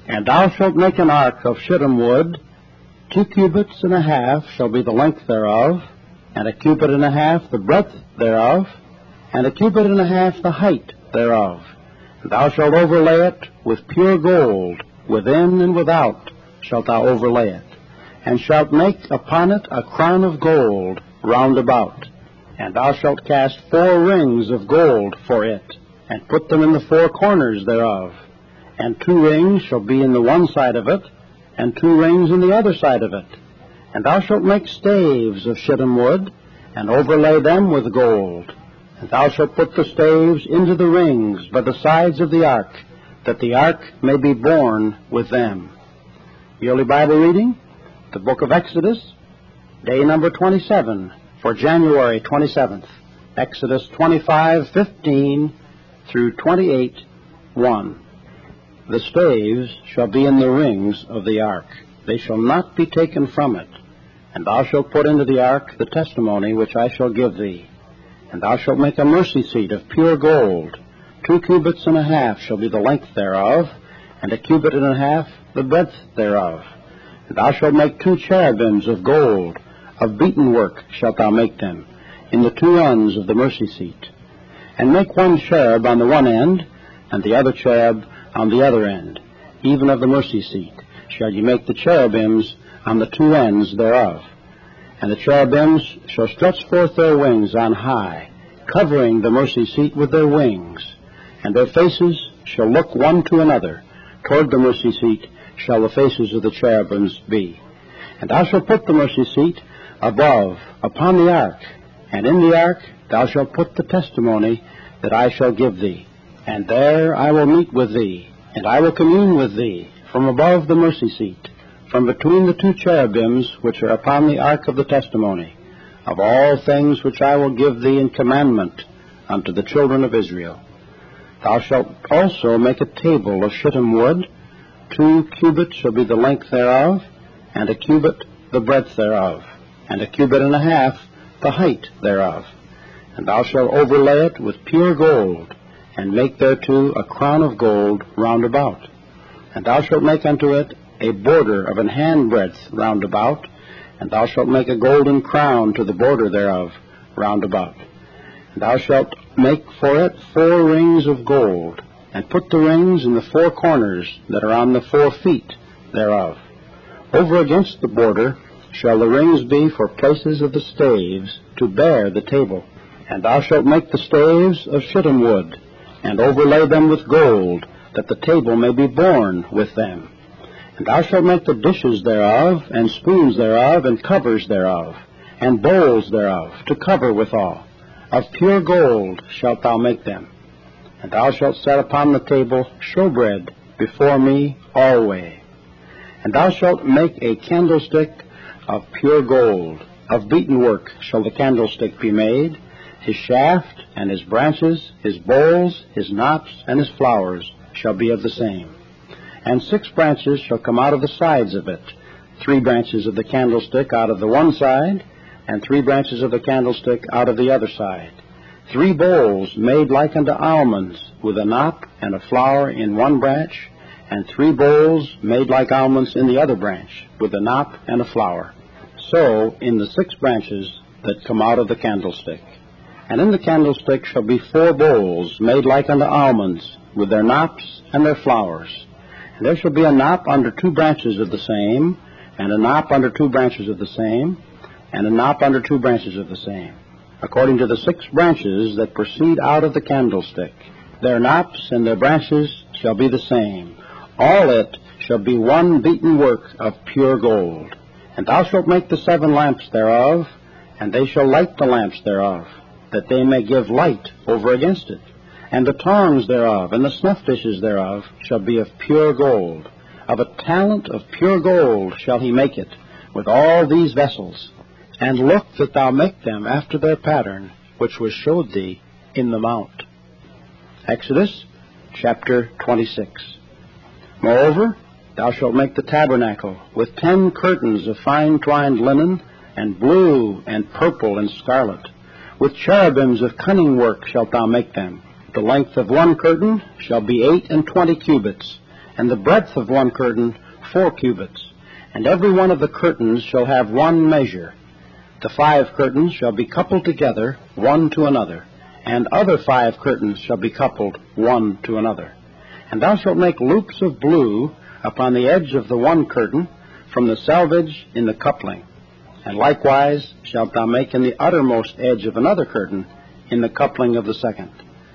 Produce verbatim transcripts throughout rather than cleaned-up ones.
And thou shalt make an ark of shittim wood. Two cubits and a half shall be the length thereof, and a cubit and a half the breadth thereof, and a cubit and a half the height thereof. And thou shalt overlay it with pure gold, within and without shalt thou overlay it, and shalt make upon it a crown of gold round about. And thou shalt cast four rings of gold for it, and put them in the four corners thereof. And two rings shall be in the one side of it, and two rings in the other side of it. And thou shalt make staves of shittim wood, and overlay them with gold. And thou shalt put the staves into the rings by the sides of the ark, that the ark may be borne with them. Yearly Bible reading, the book of Exodus, day number twenty-seven, for January twenty-seventh. Exodus twenty-five fifteen through twenty-eight one. The staves shall be in the rings of the ark. They shall not be taken from it. And thou shalt put into the ark the testimony which I shall give thee. And thou shalt make a mercy seat of pure gold. Two cubits and a half shall be the length thereof, and a cubit and a half the breadth thereof. And thou shalt make two cherubims of gold. Of beaten work shalt thou make them, in the two ends of the mercy seat. And make one cherub on the one end, and the other cherub on the other end, even of the mercy seat, shall ye make the cherubims on the two ends thereof. And the cherubims shall stretch forth their wings on high, covering the mercy seat with their wings. And their faces shall look one to another. Toward the mercy seat shall the faces of the cherubims be. And thou shalt put the mercy seat above upon the ark, and in the ark thou shalt put the testimony that I shall give thee. And there I will meet with thee, and I will commune with thee from above the mercy seat, from between the two cherubims which are upon the ark of the testimony, of all things which I will give thee in commandment unto the children of Israel. Thou shalt also make a table of shittim wood. Two cubits shall be the length thereof, and a cubit the breadth thereof, and a cubit and a half the height thereof. And thou shalt overlay it with pure gold, and make thereto a crown of gold round about. And thou shalt make unto it a border of an handbreadth round about, and thou shalt make a golden crown to the border thereof round about. And thou shalt make for it four rings of gold, and put the rings in the four corners that are on the four feet thereof. Over against the border shall the rings be for places of the staves to bear the table. And thou shalt make the staves of shittim wood, and overlay them with gold, that the table may be borne with them. And thou shalt make the dishes thereof, and spoons thereof, and covers thereof, and bowls thereof, to cover withal. Of pure gold shalt thou make them. And thou shalt set upon the table showbread before me alway. And thou shalt make a candlestick of pure gold. Of beaten work shall the candlestick be made. His shaft and his branches, his bowls, his knops, and his flowers shall be of the same. And six branches shall come out of the sides of it, three branches of the candlestick out of the one side, and three branches of the candlestick out of the other side. Three bowls made like unto almonds, with a knop and a flower in one branch, and three bowls made like almonds in the other branch, with a knop and a flower. So in the six branches that come out of the candlestick. And in the candlestick shall be four bowls made like unto almonds, with their knops and their flowers. And there shall be a knop under two branches of the same, and a knop under two branches of the same, and a knop under two branches of the same, according to the six branches that proceed out of the candlestick. Their knops and their branches shall be the same. All it shall be one beaten work of pure gold. And thou shalt make the seven lamps thereof, and they shall light the lamps thereof, that they may give light over against it. And the tongs thereof, and the snuff dishes thereof, shall be of pure gold. Of a talent of pure gold shall he make it, with all these vessels. And look that thou make them after their pattern, which was showed thee in the mount. Exodus chapter twenty-six. Moreover, thou shalt make the tabernacle with ten curtains of fine twined linen, and blue, and purple, and scarlet. With cherubims of cunning work shalt thou make them. The length of one curtain shall be eight and twenty cubits, and the breadth of one curtain four cubits. And every one of the curtains shall have one measure. The five curtains shall be coupled together, one to another, and other five curtains shall be coupled one to another. And thou shalt make loops of blue upon the edge of the one curtain, from the selvage in the coupling. And likewise shalt thou make in the uttermost edge of another curtain, in the coupling of the second.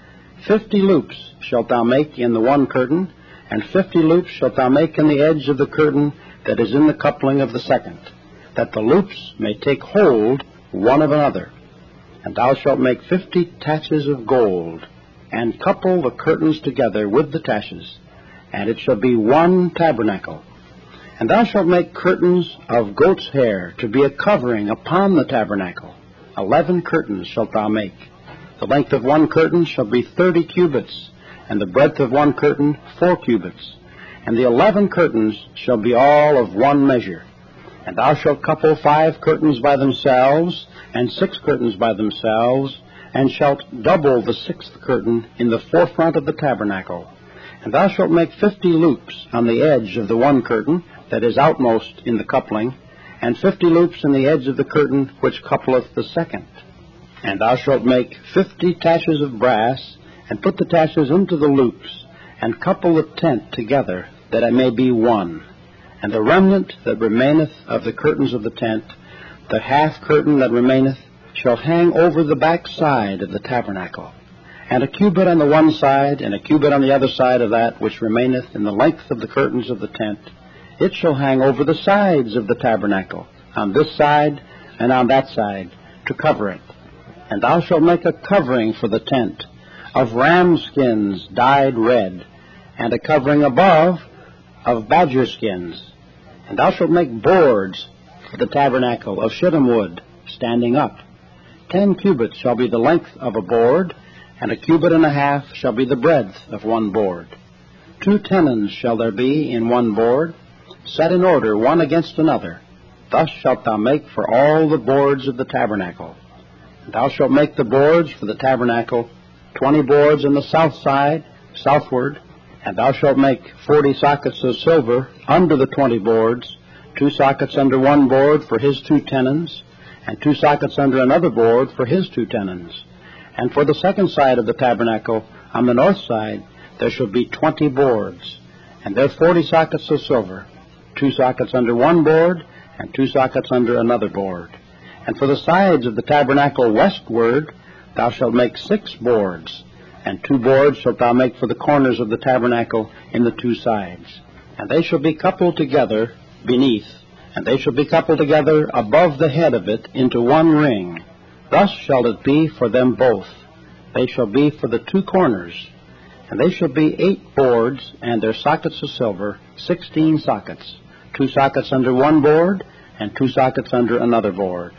Fifty loops shalt thou make in the one curtain, and fifty loops shalt thou make in the edge of the curtain that is in the coupling of the second, that the loops may take hold one of another. And thou shalt make fifty taches of gold, and couple the curtains together with the taches, and it shall be one tabernacle. And thou shalt make curtains of goat's hair to be a covering upon the tabernacle. Eleven curtains shalt thou make. The length of one curtain shall be thirty cubits, and the breadth of one curtain four cubits. And the eleven curtains shall be all of one measure. And thou shalt couple five curtains by themselves, and six curtains by themselves, and shalt double the sixth curtain in the forefront of the tabernacle. And thou shalt make fifty loops on the edge of the one curtain that is outmost in the coupling, and fifty loops in the edge of the curtain which coupleth the second. And thou shalt make fifty taches of brass, and put the taches into the loops, and couple the tent together, that it may be one. And the remnant that remaineth of the curtains of the tent, the half curtain that remaineth, shall hang over the back side of the tabernacle. And a cubit on the one side, and a cubit on the other side of that which remaineth in the length of the curtains of the tent, it shall hang over the sides of the tabernacle, on this side and on that side, to cover it. And thou shalt make a covering for the tent, of ram skins dyed red, and a covering above of badger skins. And thou shalt make boards for the tabernacle of shittim wood, standing up. Ten cubits shall be the length of a board, and a cubit and a half shall be the breadth of one board. Two tenons shall there be in one board, set in order one against another. Thus shalt thou make for all the boards of the tabernacle. And thou shalt make the boards for the tabernacle, twenty boards on the south side, southward, and thou shalt make forty sockets of silver under the twenty boards, two sockets under one board for his two tenons, and two sockets under another board for his two tenons. And for the second side of the tabernacle, on the north side, there shall be twenty boards, and there forty sockets of silver, two sockets under one board, and two sockets under another board. And for the sides of the tabernacle westward, thou shalt make six boards, and two boards shalt thou make for the corners of the tabernacle in the two sides. And they shall be coupled together beneath, and they shall be coupled together above the head of it into one ring. Thus shall it be for them both. They shall be for the two corners. And they shall be eight boards, and their sockets of silver, sixteen sockets, two sockets under one board, and two sockets under another board.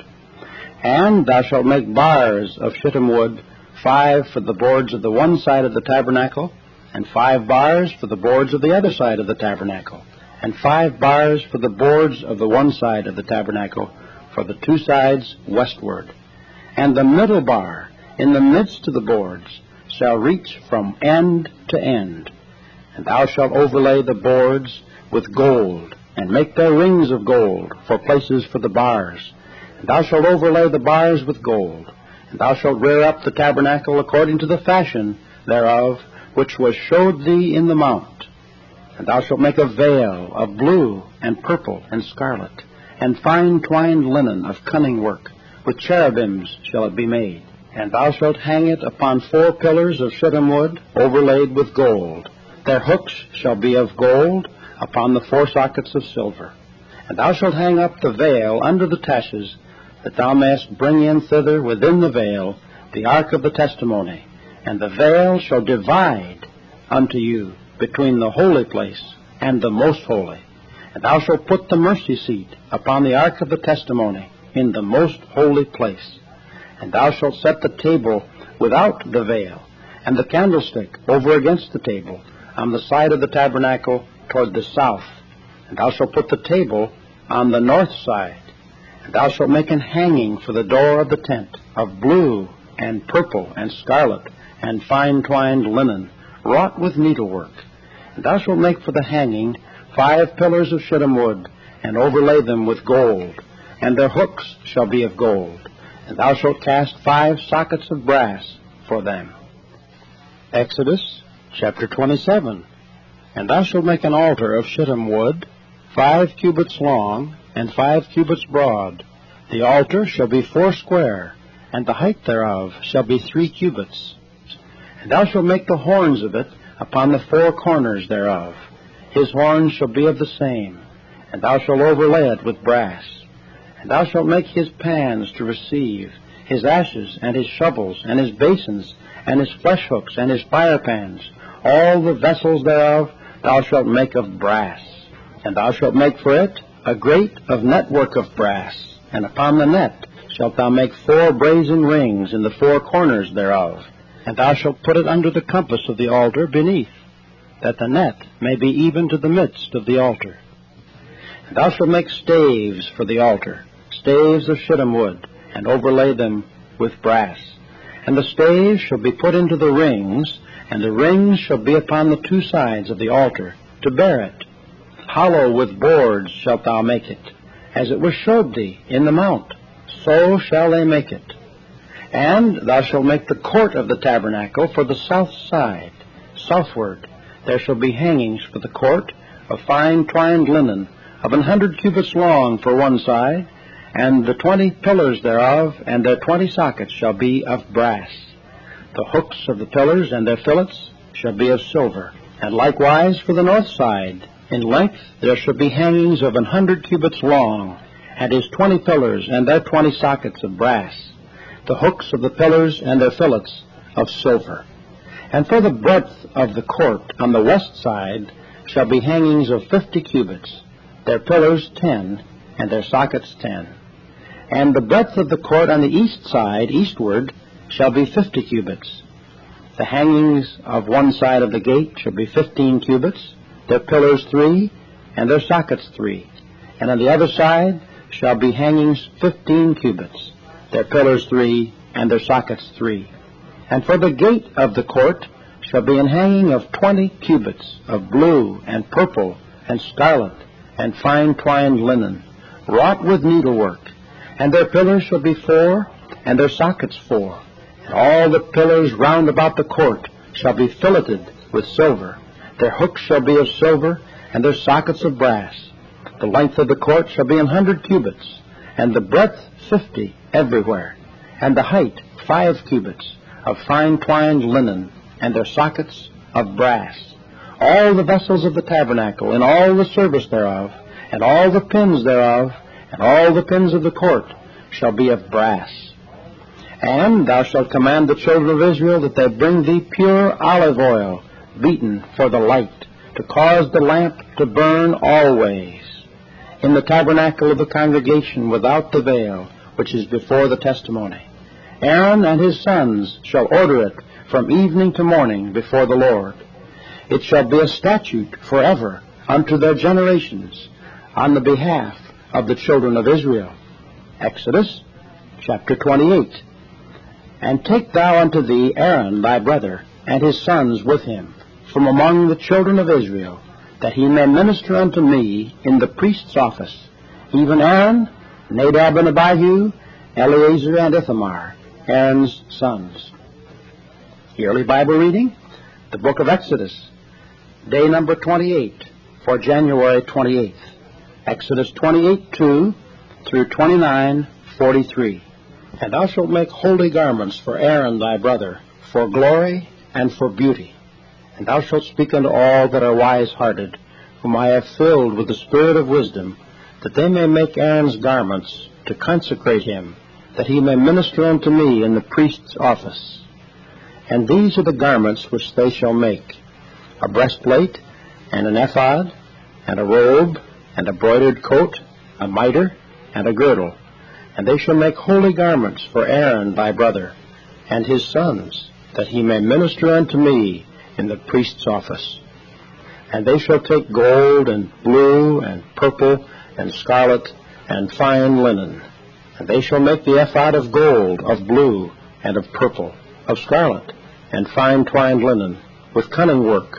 And thou shalt make bars of shittim wood, five for the boards of the one side of the tabernacle, and five bars for the boards of the other side of the tabernacle, and five bars for the boards of the one side of the tabernacle, for the two sides westward. And the middle bar in the midst of the boards shall reach from end to end. And thou shalt overlay the boards with gold, and make their rings of gold for places for the bars. And thou shalt overlay the bars with gold. And thou shalt rear up the tabernacle according to the fashion thereof, which was showed thee in the mount. And thou shalt make a veil of blue and purple and scarlet, and fine twined linen of cunning work. With cherubims shall it be made. And thou shalt hang it upon four pillars of shittim wood, overlaid with gold. Their hooks shall be of gold, upon the four sockets of silver. And thou shalt hang up the veil under the taches, that thou mayest bring in thither within the veil the ark of the testimony. And the veil shall divide unto you between the holy place and the most holy. And thou shalt put the mercy seat upon the ark of the testimony in the most holy place. And thou shalt set the table without the veil, and the candlestick over against the table, on the side of the tabernacle toward the south. And thou shalt put the table on the north side. And thou shalt make an hanging for the door of the tent, of blue and purple and scarlet, and fine twined linen, wrought with needlework. And thou shalt make for the hanging five pillars of shittim wood, and overlay them with gold, and their hooks shall be of gold. And thou shalt cast five sockets of brass for them. Exodus chapter twenty-seven. And thou shalt make an altar of shittim wood, five cubits long, and five cubits broad. The altar shall be four square, and the height thereof shall be three cubits. And thou shalt make the horns of it upon the four corners thereof. His horns shall be of the same, and thou shalt overlay it with brass. And thou shalt make his pans to receive, his ashes, and his shovels, and his basins, and his flesh hooks, and his fire pans. All the vessels thereof thou shalt make of brass. And thou shalt make for it a grate of network of brass, and upon the net shalt thou make four brazen rings in the four corners thereof. And thou shalt put it under the compass of the altar beneath, that the net may be even to the midst of the altar. And thou shalt make staves for the altar, staves of shittim wood, and overlay them with brass. And the staves shall be put into the rings, and the rings shall be upon the two sides of the altar, to bear it. Hollow with boards shalt thou make it, as it was showed thee in the mount, so shall they make it. And thou shalt make the court of the tabernacle for the south side, southward. There shall be hangings for the court of fine twined linen, of an hundred cubits long for one side, and the twenty pillars thereof, and their twenty sockets shall be of brass. The hooks of the pillars and their fillets shall be of silver. And likewise for the north side, in length there shall be hangings of an hundred cubits long, and his twenty pillars and their twenty sockets of brass. The hooks of the pillars and their fillets of silver. And for the breadth of the court on the west side shall be hangings of fifty cubits, their pillars ten, and their sockets ten. And the breadth of the court on the east side, eastward, shall be fifty cubits. The hangings of one side of the gate shall be fifteen cubits, their pillars three, and their sockets three. And on the other side shall be hangings fifteen cubits, their pillars three, and their sockets three. And for the gate of the court shall be an hanging of twenty cubits of blue and purple and scarlet and fine twined linen, wrought with needlework. And their pillars shall be four, and their sockets four. And all the pillars round about the court shall be filleted with silver. Their hooks shall be of silver, and their sockets of brass. The length of the court shall be an hundred cubits, and the breadth fifty everywhere, and the height five cubits, of fine twined linen, and their sockets of brass. All the vessels of the tabernacle, and all the service thereof, and all the pins thereof, and all the pins of the court shall be of brass. And thou shalt command the children of Israel that they bring thee pure olive oil, beaten for the light, to cause the lamp to burn always, in the tabernacle of the congregation without the veil, which is before the testimony. Aaron and his sons shall order it from evening to morning before the Lord. It shall be a statute forever unto their generations, on the behalf of the children of Israel. Exodus chapter twenty-eight. And take thou unto thee Aaron thy brother, and his sons with him, from among the children of Israel, that he may minister unto me in the priest's office, even Aaron, Nadab and Abihu, Eleazar and Ithamar, Aaron's sons. Yearly Bible reading, the book of Exodus, day number twenty-eight, for January twenty-eighth. Exodus twenty-eight two through twenty-nine forty-three. And thou shalt make holy garments for Aaron thy brother, for glory and for beauty. And thou shalt speak unto all that are wise-hearted, whom I have filled with the spirit of wisdom, that they may make Aaron's garments, to consecrate him, that he may minister unto me in the priest's office. And these are the garments which they shall make: a breastplate, and an ephod, and a robe, and a broidered coat, a mitre, and a girdle. And they shall make holy garments for Aaron thy brother, and his sons, that he may minister unto me in the priest's office. And they shall take gold, and blue, and purple, and scarlet, and fine linen. And they shall make the ephod of gold, of blue, and of purple, of scarlet, and fine twined linen, with cunning work,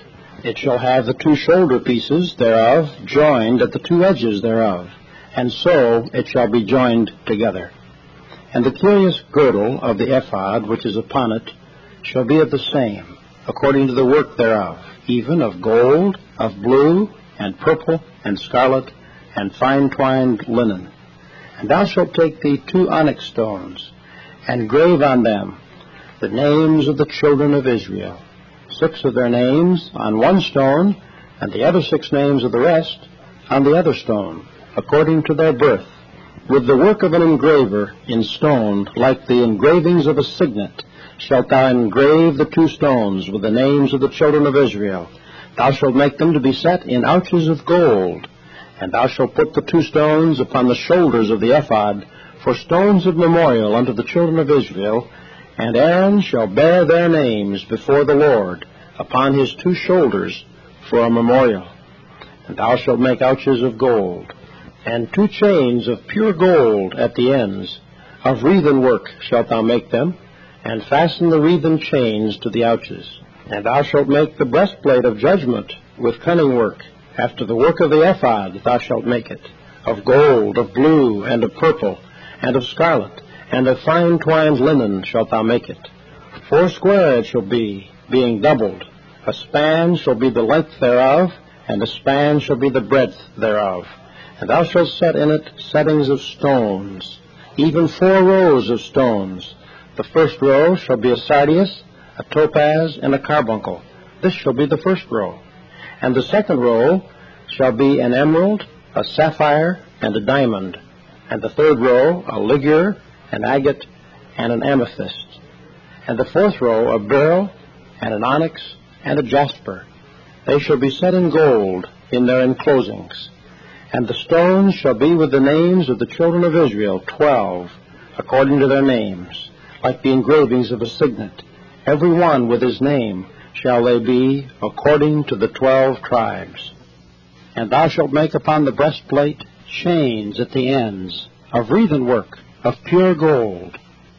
It shall have the two shoulder pieces thereof joined at the two edges thereof, and so it shall be joined together. And the curious girdle of the ephod which is upon it shall be of the same, according to the work thereof, even of gold, of blue, and purple, and scarlet, and fine-twined linen. And thou shalt take thee two onyx stones, and grave on them the names of the children of Israel, six of their names on one stone, and the other six names of the rest on the other stone, according to their birth, with the work of an engraver in stone, like the engravings of a signet, shalt thou engrave the two stones with the names of the children of Israel. Thou shalt make them to be set in ouches of gold, and thou shalt put the two stones upon the shoulders of the ephod for stones of memorial unto the children of Israel, and Aaron shall bear their names before the Lord upon his two shoulders for a memorial. And thou shalt make ouches of gold, and two chains of pure gold at the ends. Of wreathen work shalt thou make them, and fasten the wreathen chains to the ouches. And thou shalt make the breastplate of judgment with cunning work. After the work of the ephod thou shalt make it, of gold, of blue, and of purple, and of scarlet, and of fine twined linen shalt thou make it. Foursquare it shall be, being doubled. A span shall be the length thereof, and a span shall be the breadth thereof. And thou shalt set in it settings of stones, even four rows of stones. The first row shall be a sardius, a topaz, and a carbuncle. This shall be the first row. And the second row shall be an emerald, a sapphire, and a diamond. And the third row a ligure, an agate, and an amethyst. And the fourth row a beryl, and an onyx, and a jasper. They shall be set in gold in their enclosings. And the stones shall be with the names of the children of Israel, twelve, according to their names, like the engravings of a signet. Every one with his name shall they be, according to the twelve tribes. And thou shalt make upon the breastplate chains at the ends, of wreathen work, of pure gold.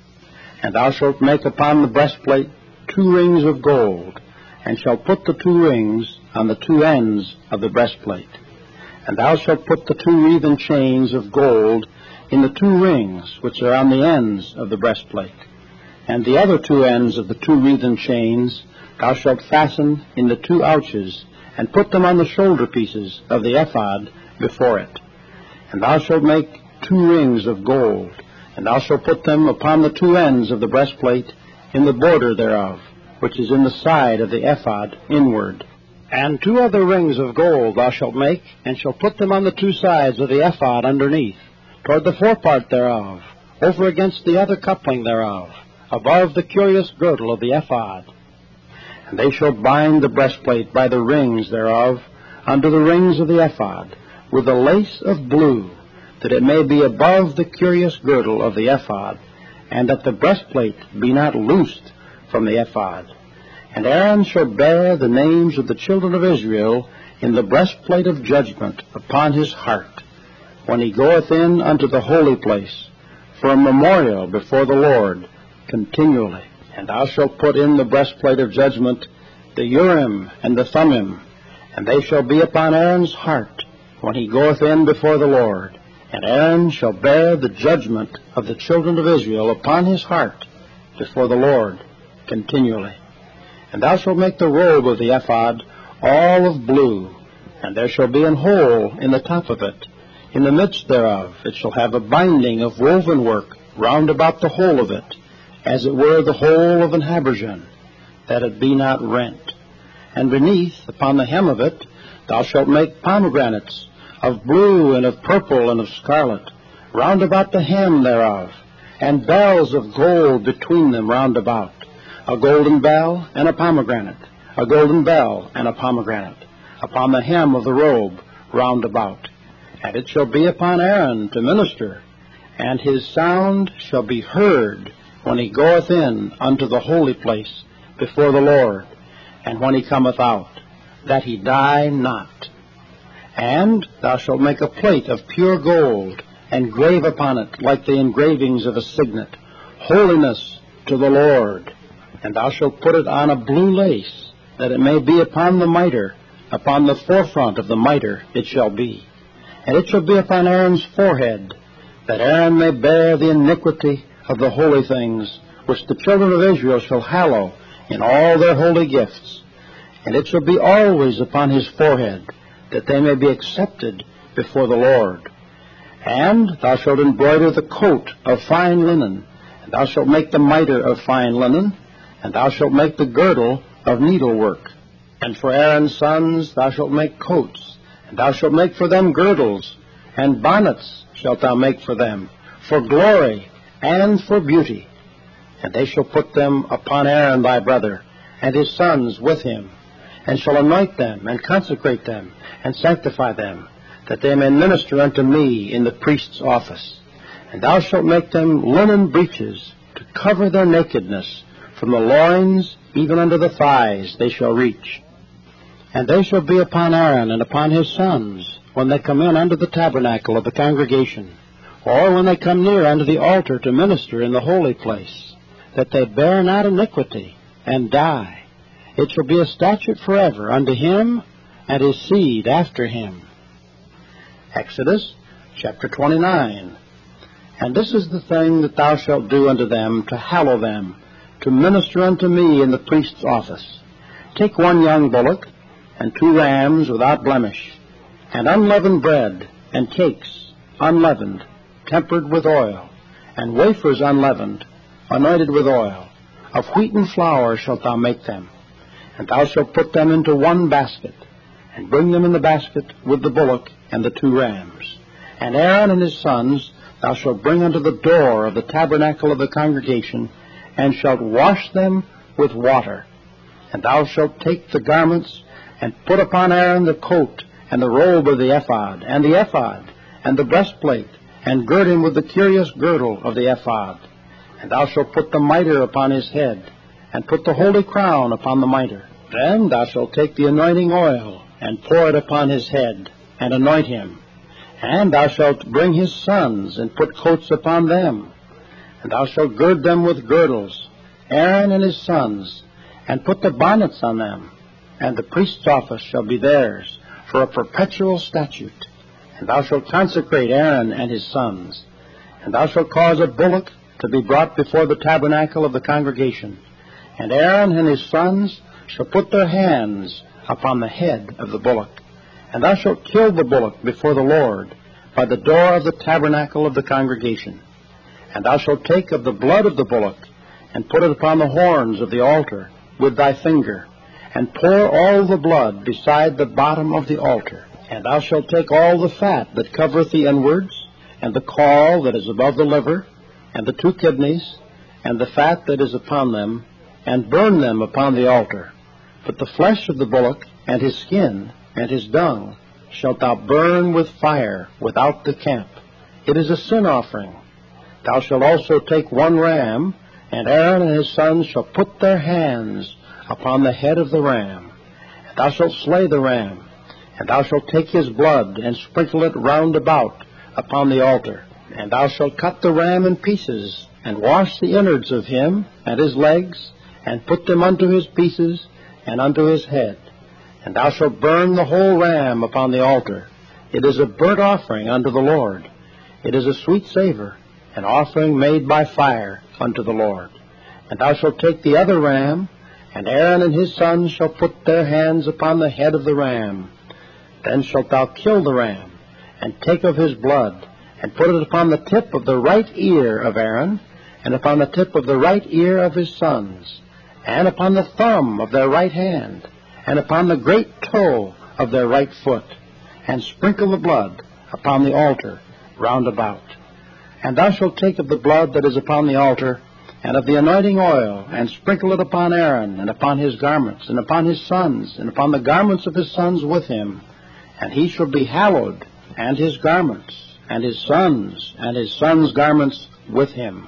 And thou shalt make upon the breastplate two rings of gold, and shalt put the two rings on the two ends of the breastplate. And thou shalt put the two wreathen chains of gold in the two rings which are on the ends of the breastplate. And the other two ends of the two wreathen chains thou shalt fasten in the two ouches, and put them on the shoulder pieces of the ephod before it. And thou shalt make two rings of gold, and thou shalt put them upon the two ends of the breastplate in the border thereof, which is in the side of the ephod inward. And two other rings of gold thou shalt make, and shalt put them on the two sides of the ephod underneath, toward the forepart thereof, over against the other coupling thereof, above the curious girdle of the ephod. And they shall bind the breastplate by the rings thereof unto the rings of the ephod, with a lace of blue, that it may be above the curious girdle of the ephod, and that the breastplate be not loosed from the ephod. And Aaron shall bear the names of the children of Israel in the breastplate of judgment upon his heart, when he goeth in unto the holy place, for a memorial before the Lord continually. And thou shalt put in the breastplate of judgment the Urim and the Thummim, and they shall be upon Aaron's heart when he goeth in before the Lord. And Aaron shall bear the judgment of the children of Israel upon his heart before the Lord continually. And thou shalt make the robe of the ephod all of blue, and there shall be an hole in the top of it. In the midst thereof it shall have a binding of woven work round about the whole of it, as it were the whole of an habergeon, that it be not rent. And beneath, upon the hem of it, thou shalt make pomegranates of blue and of purple and of scarlet, round about the hem thereof, and bells of gold between them round about, a golden bell and a pomegranate, a golden bell and a pomegranate, upon the hem of the robe round about. And it shall be upon Aaron to minister, and his sound shall be heard when he goeth in unto the holy place before the Lord, and when he cometh out, that he die not. And thou shalt make a plate of pure gold, and grave upon it like the engravings of a signet, holiness to the Lord. And thou shalt put it on a blue lace, that it may be upon the mitre, upon the forefront of the mitre it shall be. And it shall be upon Aaron's forehead, that Aaron may bear the iniquity of the holy things, which the children of Israel shall hallow in all their holy gifts. And it shall be always upon his forehead, that they may be accepted before the Lord. And thou shalt embroider the coat of fine linen, and thou shalt make the mitre of fine linen, and thou shalt make the girdle of needlework. And for Aaron's sons thou shalt make coats, and thou shalt make for them girdles, and bonnets shalt thou make for them, for glory and for beauty. And they shall put them upon Aaron thy brother, and his sons with him, and shall anoint them, and consecrate them, and sanctify them, that they may minister unto me in the priest's office. And thou shalt make them linen breeches, to cover their nakedness, from the loins even unto the thighs they shall reach. And they shall be upon Aaron and upon his sons, when they come in unto the tabernacle of the congregation, or when they come near unto the altar to minister in the holy place, that they bear not iniquity, and die. It shall be a statute forever unto him and his seed after him. Exodus chapter twenty-nine. And this is the thing that thou shalt do unto them, to hallow them, to minister unto me in the priest's office. Take one young bullock, and two rams without blemish, and unleavened bread, and cakes, unleavened, tempered with oil, and wafers unleavened, anointed with oil. Of wheaten flour shalt thou make them. And thou shalt put them into one basket, and bring them in the basket with the bullock and the two rams. And Aaron and his sons thou shalt bring unto the door of the tabernacle of the congregation, and shalt wash them with water. And thou shalt take the garments, and put upon Aaron the coat, and the robe of the ephod, and the ephod, and the breastplate, and gird him with the curious girdle of the ephod. And thou shalt put the mitre upon his head, and put the holy crown upon the mitre. Then thou shalt take the anointing oil, and pour it upon his head, and anoint him. And thou shalt bring his sons, and put coats upon them. And thou shalt gird them with girdles, Aaron and his sons, and put the bonnets on them. And the priest's office shall be theirs, for a perpetual statute. And thou shalt consecrate Aaron and his sons. And thou shalt cause a bullock to be brought before the tabernacle of the congregation. And Aaron and his sons shall put their hands upon the head of the bullock. And thou shalt kill the bullock before the Lord by the door of the tabernacle of the congregation. And thou shalt take of the blood of the bullock, and put it upon the horns of the altar with thy finger, and pour all the blood beside the bottom of the altar. And thou shalt take all the fat that covereth the inwards, and the caul that is above the liver, and the two kidneys, and the fat that is upon them, and burn them upon the altar. But the flesh of the bullock, and his skin, and his dung, shalt thou burn with fire without the camp. It is a sin offering. Thou shalt also take one ram, and Aaron and his sons shall put their hands upon the head of the ram. And thou shalt slay the ram, and thou shalt take his blood, and sprinkle it round about upon the altar. And thou shalt cut the ram in pieces, and wash the innards of him, and his legs, and put them unto his pieces, and unto his head. And thou shalt burn the whole ram upon the altar. It is a burnt offering unto the Lord. It is a sweet savor, an offering made by fire unto the Lord. And thou shalt take the other ram, and Aaron and his sons shall put their hands upon the head of the ram. Then shalt thou kill the ram, and take of his blood, and put it upon the tip of the right ear of Aaron, and upon the tip of the right ear of his sons, and upon the thumb of their right hand, and upon the great toe of their right foot, and sprinkle the blood upon the altar round about. And thou shalt take of the blood that is upon the altar, and of the anointing oil, and sprinkle it upon Aaron, and upon his garments, and upon his sons, and upon the garments of his sons with him. And he shall be hallowed, and his garments, and his sons, and his sons' garments with him.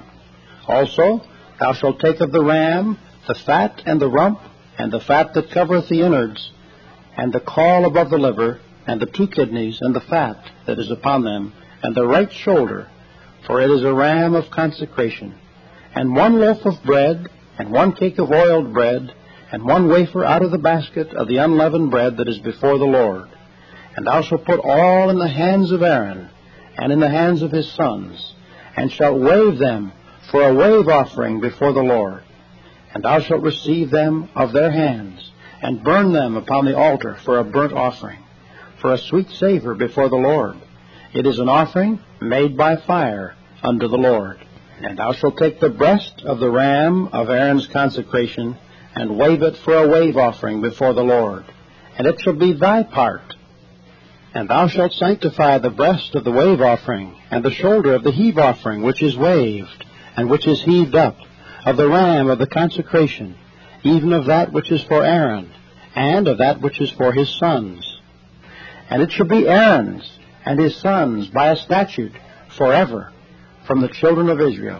Also thou shalt take of the ram the fat and the rump, and the fat that covereth the innards, and the caul above the liver, and the two kidneys, and the fat that is upon them, and the right shoulder, for it is a ram of consecration, and one loaf of bread, and one cake of oiled bread, and one wafer out of the basket of the unleavened bread that is before the Lord. And thou shalt put all in the hands of Aaron, and in the hands of his sons, and shalt wave them for a wave offering before the Lord. And thou shalt receive them of their hands, and burn them upon the altar for a burnt offering, for a sweet savor before the Lord. It is an offering made by fire unto the Lord. And thou shalt take the breast of the ram of Aaron's consecration, and wave it for a wave offering before the Lord. And it shall be thy part. And thou shalt sanctify the breast of the wave offering, and the shoulder of the heave offering, which is waved, and which is heaved up, of the ram of the consecration, even of that which is for Aaron, and of that which is for his sons. And it shall be Aaron's and his sons by a statute forever from the children of Israel.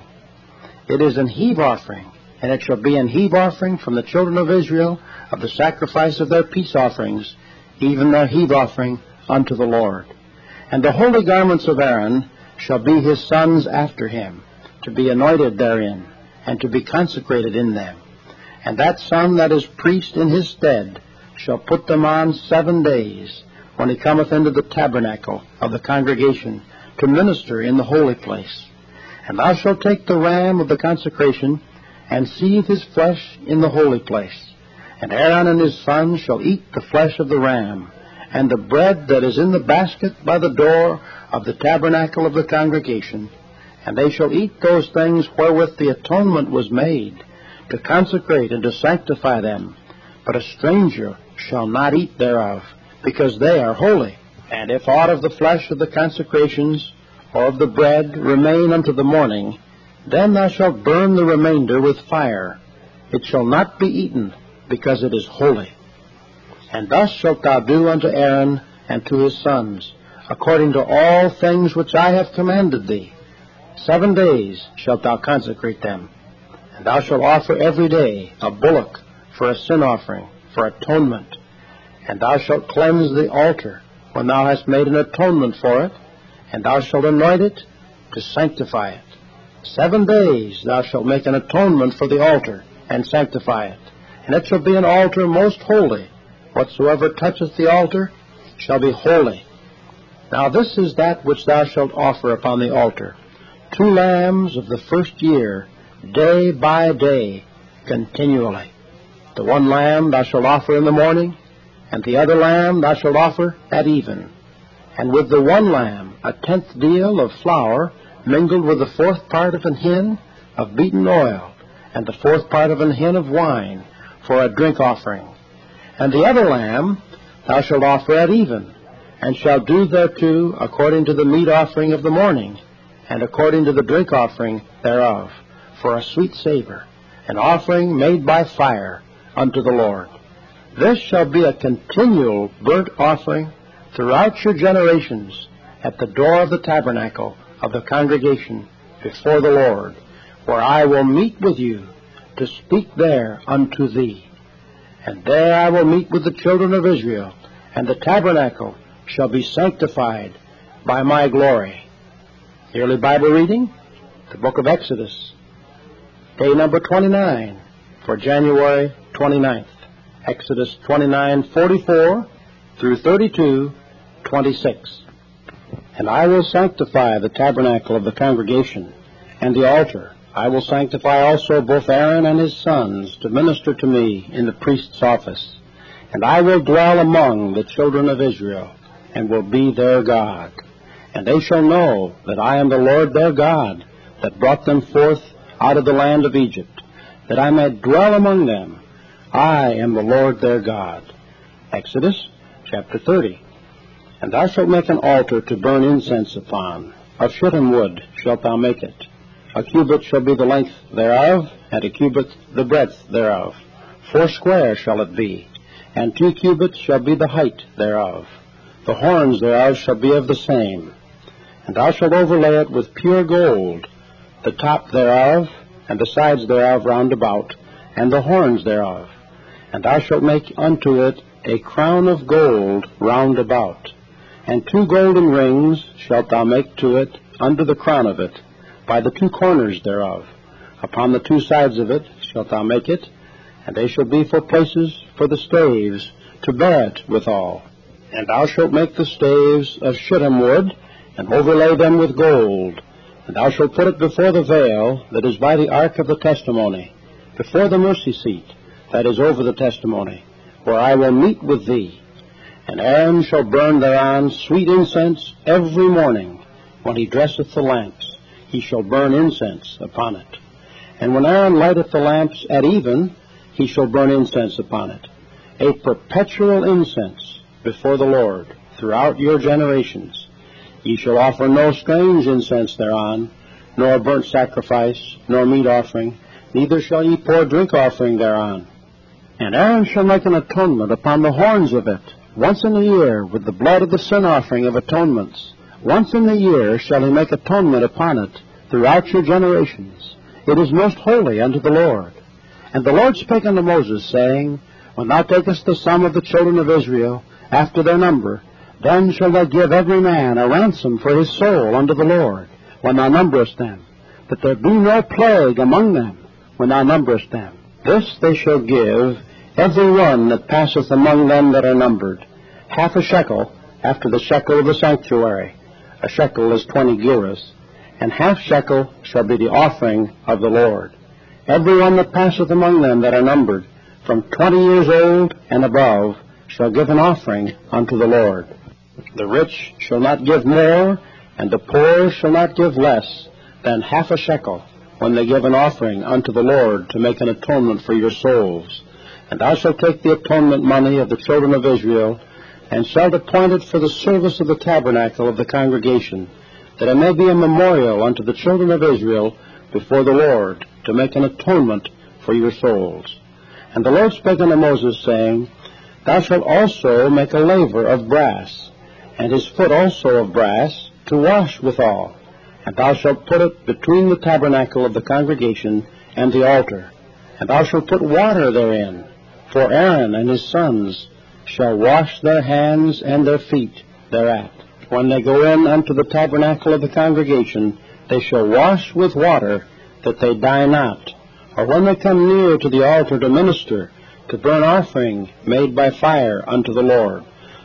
It is an heave offering, and it shall be an heave offering from the children of Israel of the sacrifice of their peace offerings, even their heave offering unto the Lord. And the holy garments of Aaron shall be his sons after him, to be anointed therein, and to be consecrated in them. And that son that is priest in his stead shall put them on seven days, when he cometh into the tabernacle of the congregation, to minister in the holy place. And thou shalt take the ram of the consecration, and seethe his flesh in the holy place. And Aaron and his sons shall eat the flesh of the ram, and the bread that is in the basket by the door of the tabernacle of the congregation. And they shall eat those things wherewith the atonement was made, to consecrate and to sanctify them. But a stranger shall not eat thereof, because they are holy. And if aught of the flesh of the consecrations, or of the bread, remain unto the morning, then thou shalt burn the remainder with fire. It shall not be eaten, because it is holy. And thus shalt thou do unto Aaron and to his sons, according to all things which I have commanded thee. Seven days shalt thou consecrate them. And thou shalt offer every day a bullock for a sin offering, for atonement. And thou shalt cleanse the altar when thou hast made an atonement for it, and thou shalt anoint it to sanctify it. Seven days thou shalt make an atonement for the altar, and sanctify it. And it shall be an altar most holy. Whatsoever toucheth the altar shall be holy. Now this is that which thou shalt offer upon the altar: two lambs of the first year, day by day, continually. The one lamb thou shalt offer in the morning, and the other lamb thou shalt offer at even. And with the one lamb a tenth deal of flour, mingled with the fourth part of an hin of beaten oil, and the fourth part of an hin of wine, for a drink offering. And the other lamb thou shalt offer at even, and shalt do thereto according to the meat offering of the morning, and according to the drink offering thereof, for a sweet savor, an offering made by fire unto the Lord. This shall be a continual burnt offering throughout your generations at the door of the tabernacle of the congregation before the Lord, where I will meet with you to speak there unto thee. And there I will meet with the children of Israel, and the tabernacle shall be sanctified by my glory. Yearly Bible reading, the book of Exodus, day number twenty-nine for January twenty-ninth. Exodus twenty-nine forty-four through thirty-two twenty-six. And I will sanctify the tabernacle of the congregation and the altar. I will sanctify also both Aaron and his sons to minister to me in the priest's office. And I will dwell among the children of Israel, and will be their God. And they shall know that I am the Lord their God, that brought them forth out of the land of Egypt, that I may dwell among them. I am the Lord their God. Exodus chapter thirty. And thou shalt make an altar to burn incense upon. Of shittim wood shalt thou make it. A cubit shall be the length thereof, and a cubit the breadth thereof. Four square shall it be, and two cubits shall be the height thereof. The horns thereof shall be of the same. And thou shalt overlay it with pure gold, the top thereof, and the sides thereof round about, and the horns thereof. And thou shalt make unto it a crown of gold round about. And two golden rings shalt thou make to it under the crown of it, by the two corners thereof. Upon the two sides of it shalt thou make it, and they shall be for places for the staves, to bear it withal. And thou shalt make the staves of shittim wood, and overlay them with gold. And thou shalt put it before the veil that is by the ark of the testimony, before the mercy seat that is over the testimony, where I will meet with thee. And Aaron shall burn thereon sweet incense every morning. When he dresseth the lamps, he shall burn incense upon it. And when Aaron lighteth the lamps at even, he shall burn incense upon it, a perpetual incense before the Lord throughout your generations. Ye shall offer no strange incense thereon, nor burnt sacrifice, nor meat offering, neither shall ye pour drink offering thereon. And Aaron shall make an atonement upon the horns of it, once in a year, with the blood of the sin offering of atonements. Once in a year shall he make atonement upon it throughout your generations. It is most holy unto the Lord. And the Lord spake unto Moses, saying, When thou takest the sum of the children of Israel after their number, then shall thou give every man a ransom for his soul unto the Lord, when thou numberest them, that there be no plague among them when thou numberest them. This they shall give every one that passeth among them that are numbered, half a shekel after the shekel of the sanctuary. A shekel is twenty gerahs, and half shekel shall be the offering of the Lord. Every one that passeth among them that are numbered, from twenty years old and above, shall give an offering unto the Lord. The rich shall not give more, and the poor shall not give less than half a shekel, when they give an offering unto the Lord to make an atonement for your souls. And thou shalt take the atonement money of the children of Israel, and shalt appoint it for the service of the tabernacle of the congregation, that it may be a memorial unto the children of Israel before the Lord, to make an atonement for your souls. And the Lord spake unto Moses, saying, Thou shalt also make a laver of brass, and his foot also of brass, to wash withal. And thou shalt put it between the tabernacle of the congregation and the altar. And thou shalt put water therein, for Aaron and his sons shall wash their hands and their feet thereat. When they go in unto the tabernacle of the congregation, they shall wash with water, that they die not. Or when they come near to the altar to minister, to burn offering made by fire unto the Lord,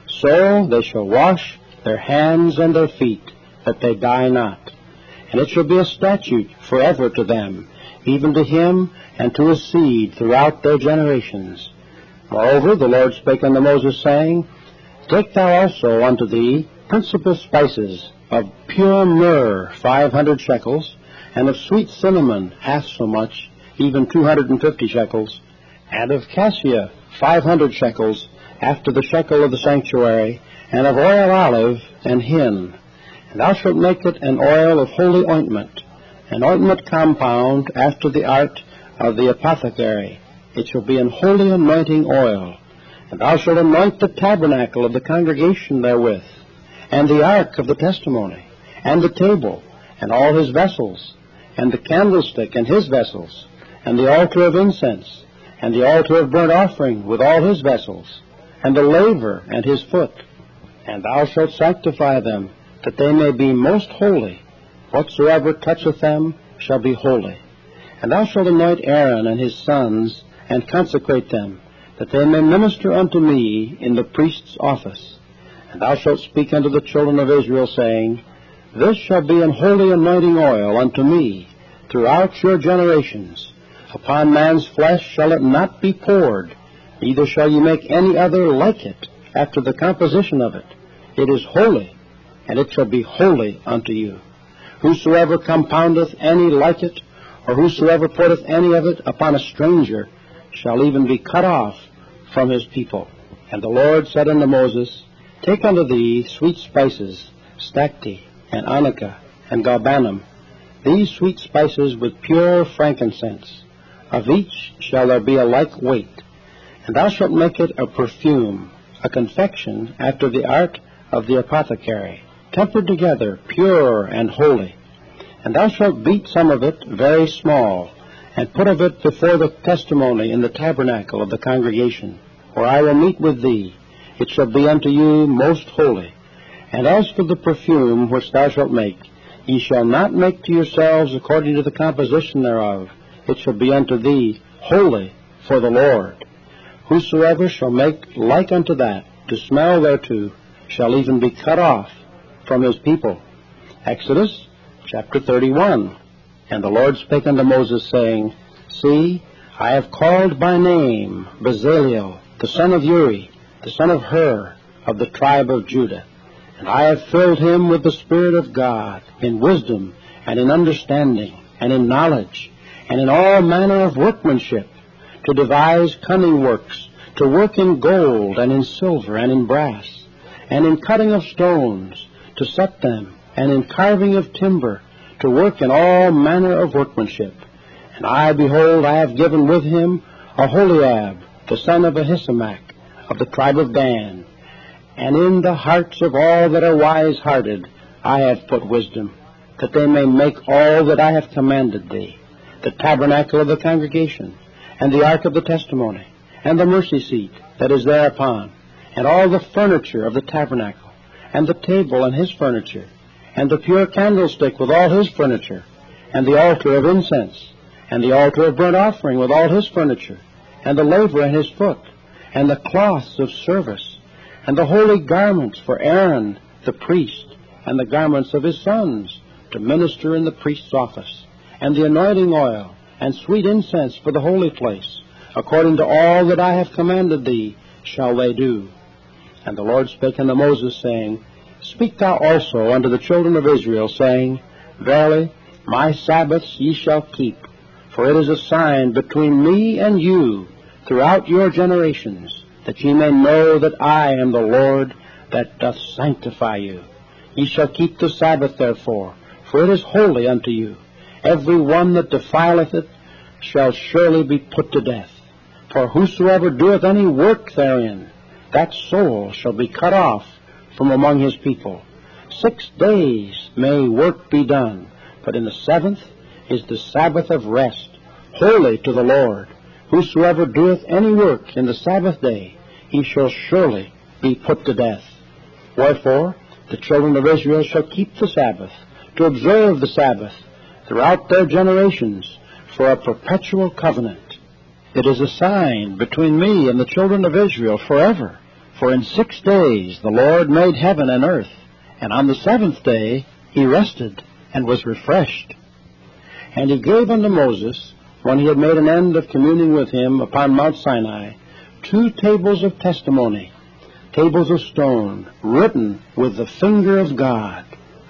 so they shall wash their hands and their feet, that they die not. And it shall be a statute forever to them, even to him and to his seed throughout their generations. Moreover, the Lord spake unto Moses, saying, Take thou also unto thee principal spices, of pure myrrh five hundred shekels, and of sweet cinnamon half so much, even two hundred and fifty shekels, and of cassia five hundred shekels, after the shekel of the sanctuary, and of oil olive and hin. And thou shalt make it an oil of holy ointment, an ointment compound after the art of the apothecary. It shall be an holy anointing oil. And thou shalt anoint the tabernacle of the congregation therewith, and the ark of the testimony, and the table, and all his vessels, and the candlestick and his vessels, and the altar of incense, and the altar of burnt offering with all his vessels, and the laver and his foot. And thou shalt sanctify them, that they may be most holy. Whatsoever toucheth them shall be holy. And thou shalt anoint Aaron and his sons, and consecrate them, that they may minister unto me in the priest's office. And thou shalt speak unto the children of Israel, saying, This shall be an holy anointing oil unto me throughout your generations. Upon man's flesh shall it not be poured, neither shall ye make any other like it after the composition of it. It is holy, and it shall be holy unto you. Whosoever compoundeth any like it, or whosoever putteth any of it upon a stranger, shall even be cut off from his people. And the Lord said unto Moses, Take unto thee sweet spices, stacte, and onycha, and galbanum, these sweet spices with pure frankincense. Of each shall there be a like weight. And thou shalt make it a perfume, a confection after the art of the apothecary, tempered together, pure and holy. And thou shalt beat some of it very small, and put of it before the testimony in the tabernacle of the congregation, where I will meet with thee. It shall be unto you most holy. And as for the perfume which thou shalt make, ye shall not make to yourselves according to the composition thereof. It shall be unto thee holy for the Lord. Whosoever shall make like unto that, to smell thereto, shall even be cut off from his people. Exodus chapter thirty-one. And the Lord spake unto Moses, saying, See, I have called by name Bezaleel, the son of Uri, the son of Hur, of the tribe of Judah. And I have filled him with the Spirit of God, in wisdom, and in understanding, and in knowledge, and in all manner of workmanship, to devise cunning works, to work in gold, and in silver, and in brass, and in cutting of stones, to set them, and in carving of timber, to work in all manner of workmanship. And I, behold, I have given with him Aholiab, the son of Ahisamach, of the tribe of Dan. And in the hearts of all that are wise-hearted I have put wisdom, that they may make all that I have commanded thee, the tabernacle of the congregation, and the ark of the testimony, and the mercy seat that is thereupon, and all the furniture of the tabernacle, and the table and his furniture, and the pure candlestick with all his furniture, and the altar of incense, and the altar of burnt offering with all his furniture, and the laver and his foot, and the cloths of service, and the holy garments for Aaron the priest, and the garments of his sons to minister in the priest's office, and the anointing oil, and sweet incense for the holy place, according to all that I have commanded thee shall they do. And the Lord spake unto Moses, saying, Speak thou also unto the children of Israel, saying, Verily, my Sabbaths ye shall keep, for it is a sign between me and you throughout your generations, that ye may know that I am the Lord that doth sanctify you. Ye shall keep the Sabbath therefore, for it is holy unto you. Every one that defileth it shall surely be put to death. For whosoever doeth any work therein, that soul shall be cut off from among his people. Six days may work be done, but in the seventh is the Sabbath of rest, holy to the Lord. Whosoever doeth any work in the Sabbath day, he shall surely be put to death. Wherefore the children of Israel shall keep the Sabbath, to observe the Sabbath throughout their generations, for a perpetual covenant. It is a sign between me and the children of Israel forever. For in six days the Lord made heaven and earth, and on the seventh day he rested and was refreshed. And he gave unto Moses, when he had made an end of communing with him upon Mount Sinai, two tables of testimony, tables of stone, written with the finger of God.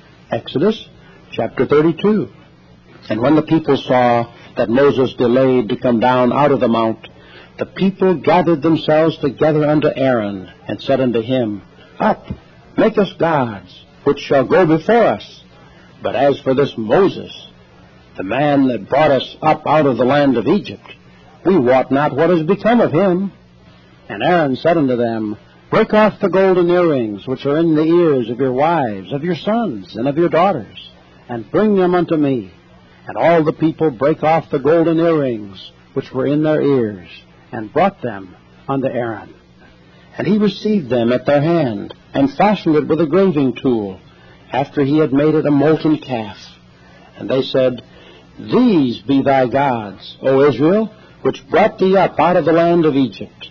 Exodus chapter thirty-two. And when the people saw that Moses delayed to come down out of the mount, the people gathered themselves together unto Aaron, and said unto him, Up, make us gods, which shall go before us. But as for this Moses, the man that brought us up out of the land of Egypt, we wot not what is become of him. And Aaron said unto them, Break off the golden earrings which are in the ears of your wives, of your sons, and of your daughters, and bring them unto me. And all the people brake off the golden earrings which were in their ears, and brought them unto Aaron. And he received them at their hand, and fashioned it with a graving tool, after he had made it a molten calf. And they said, These be thy gods, O Israel, which brought thee up out of the land of Egypt.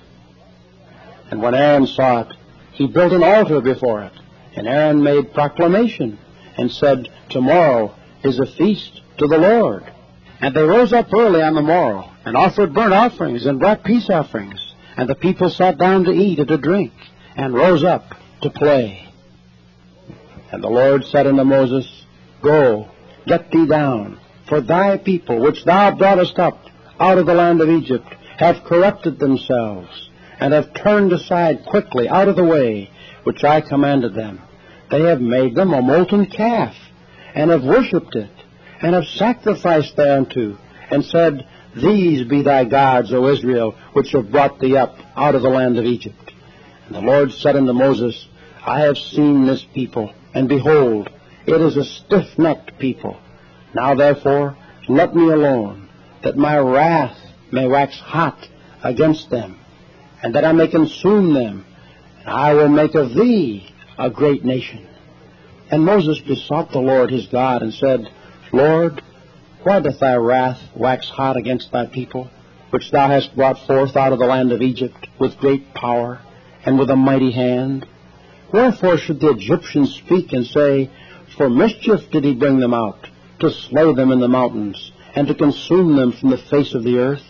And when Aaron saw it, he built an altar before it. And Aaron made proclamation, and said, Tomorrow is a feast to the Lord. And they rose up early on the morrow, and offered burnt offerings, and brought peace offerings. And the people sat down to eat and to drink, and rose up to play. And the Lord said unto Moses, Go, get thee down, for thy people, which thou broughtest up out of the land of Egypt, have corrupted themselves, and have turned aside quickly out of the way which I commanded them. They have made them a molten calf, and have worshipped it, and have sacrificed thereunto, and said, These be thy gods, O Israel, which have brought thee up out of the land of Egypt. And the Lord said unto Moses, I have seen this people, and behold, it is a stiff-necked people. Now therefore, let me alone, that my wrath may wax hot against them, and that I may consume them, and I will make of thee a great nation. And Moses besought the Lord his God, and said, Lord, why doth thy wrath wax hot against thy people? which thou hast brought forth out of the land of Egypt with great power and with a mighty hand? Wherefore should the Egyptians speak and say, For mischief did he bring them out, to slay them in the mountains, and to consume them from the face of the earth?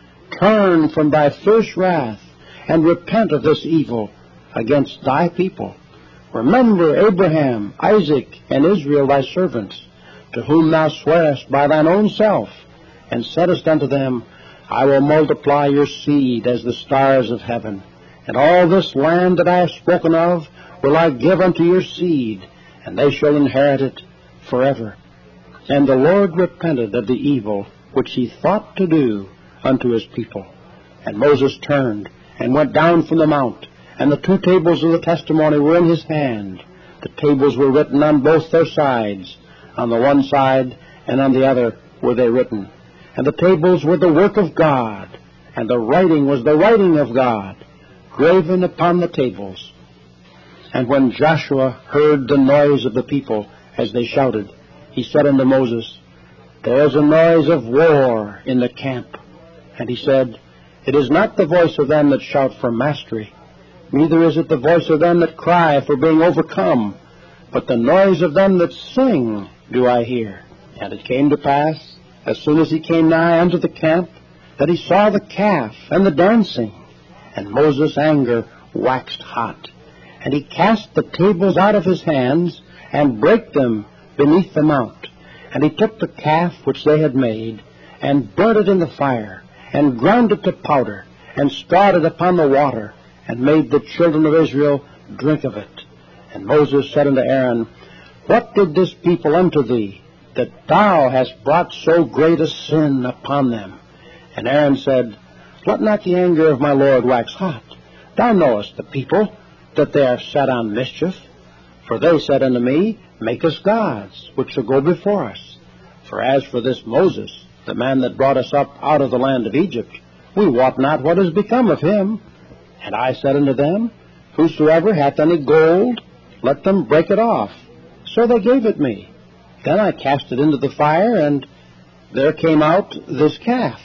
Turn from thy fierce wrath, and repent of this evil against thy people. Remember Abraham, Isaac, and Israel thy servants, to whom thou swarest by thine own self, and saidst unto them, I will multiply your seed as the stars of heaven, and all this land that I have spoken of will I give unto your seed, and they shall inherit it forever. And the Lord repented of the evil which he thought to do unto his people. And Moses turned and went down from the mount, and the two tables of the testimony were in his hand. The tables were written on both their sides. On the one side and on the other were they written. And the tables were the work of God, and the writing was the writing of God, graven upon the tables. And when Joshua heard the noise of the people as they shouted, he said unto Moses, There is a noise of war in the camp. And he said, It is not the voice of them that shout for mastery, neither is it the voice of them that cry for being overcome, but the noise of them that sing do I hear. And it came to pass, as soon as he came nigh unto the camp, that he saw the calf and the dancing. And Moses' anger waxed hot, and he cast the tables out of his hands, and brake them beneath the mount. And he took the calf which they had made, and burnt it in the fire, and ground it to powder, and strawed it upon the water, and made the children of Israel drink of it. And Moses said unto Aaron, What did this people unto thee, that thou hast brought so great a sin upon them? And Aaron said, Let not the anger of my Lord wax hot. Thou knowest the people, that they are set on mischief. For they said unto me, Make us gods, which shall go before us. For as for this Moses, the man that brought us up out of the land of Egypt, we wot not what is become of him. And I said unto them, Whosoever hath any gold, let them break it off. So they gave it me. Then I cast it into the fire, and there came out this calf.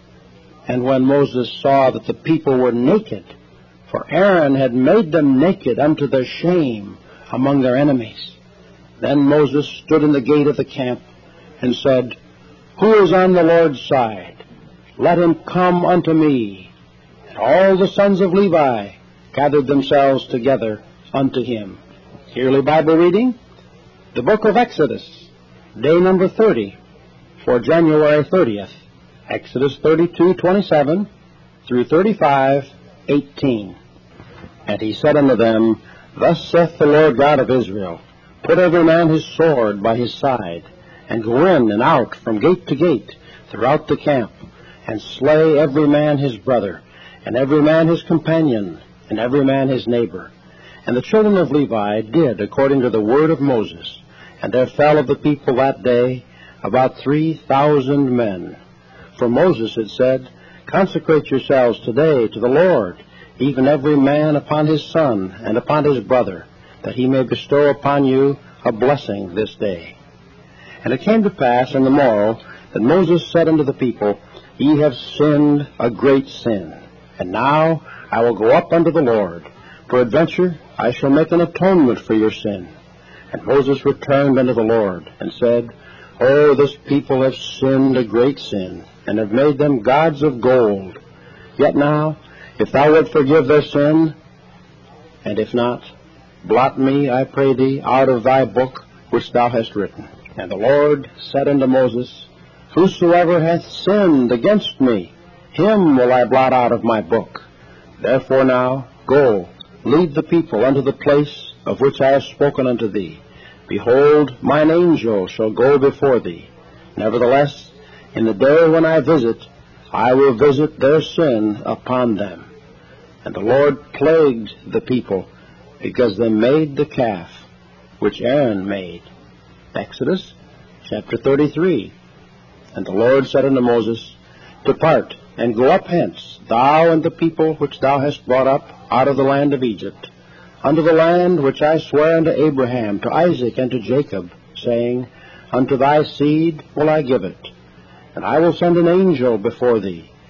And when Moses saw that the people were naked, for Aaron had made them naked unto their shame among their enemies, then Moses stood in the gate of the camp, and said, Who is on the Lord's side? Let him come unto me. And all the sons of Levi gathered themselves together unto him. Yearly Bible reading, the book of Exodus, day number thirty, for January thirtieth. Exodus thirty-two twenty-seven through thirty-five eighteen. And he said unto them, Thus saith the Lord God of Israel, Put every man his sword by his side, and go in and out from gate to gate throughout the camp, and slay every man his brother, and every man his companion, and every man his neighbor. And the children of Levi did according to the word of Moses, and there fell of the people that day about three thousand men. For Moses had said, Consecrate yourselves today to the Lord, even every man upon his son and upon his brother, that he may bestow upon you a blessing this day. And it came to pass in the morrow that Moses said unto the people, Ye have sinned a great sin, and now I will go up unto the Lord. Peradventure I shall make an atonement for your sin. And Moses returned unto the Lord, and said, Oh, this people have sinned a great sin, and have made them gods of gold. Yet now, if thou wilt forgive their sin, and if not, blot me, I pray thee, out of thy book which thou hast written. And the Lord said unto Moses, Whosoever hath sinned against me, him will I blot out of my book. Therefore now, go, lead the people unto the place of which I have spoken unto thee. Behold, mine angel shall go before thee. Nevertheless, in the day when I visit, I will visit their sin upon them. And the Lord plagued the people, because they made the calf which Aaron made. Exodus chapter thirty-three. And the Lord said unto Moses, Depart, and go up hence, thou and the people which thou hast brought up out of the land of Egypt, unto the land which I sware unto Abraham, to Isaac, and to Jacob, saying, Unto thy seed will I give it. And I will send an angel before thee,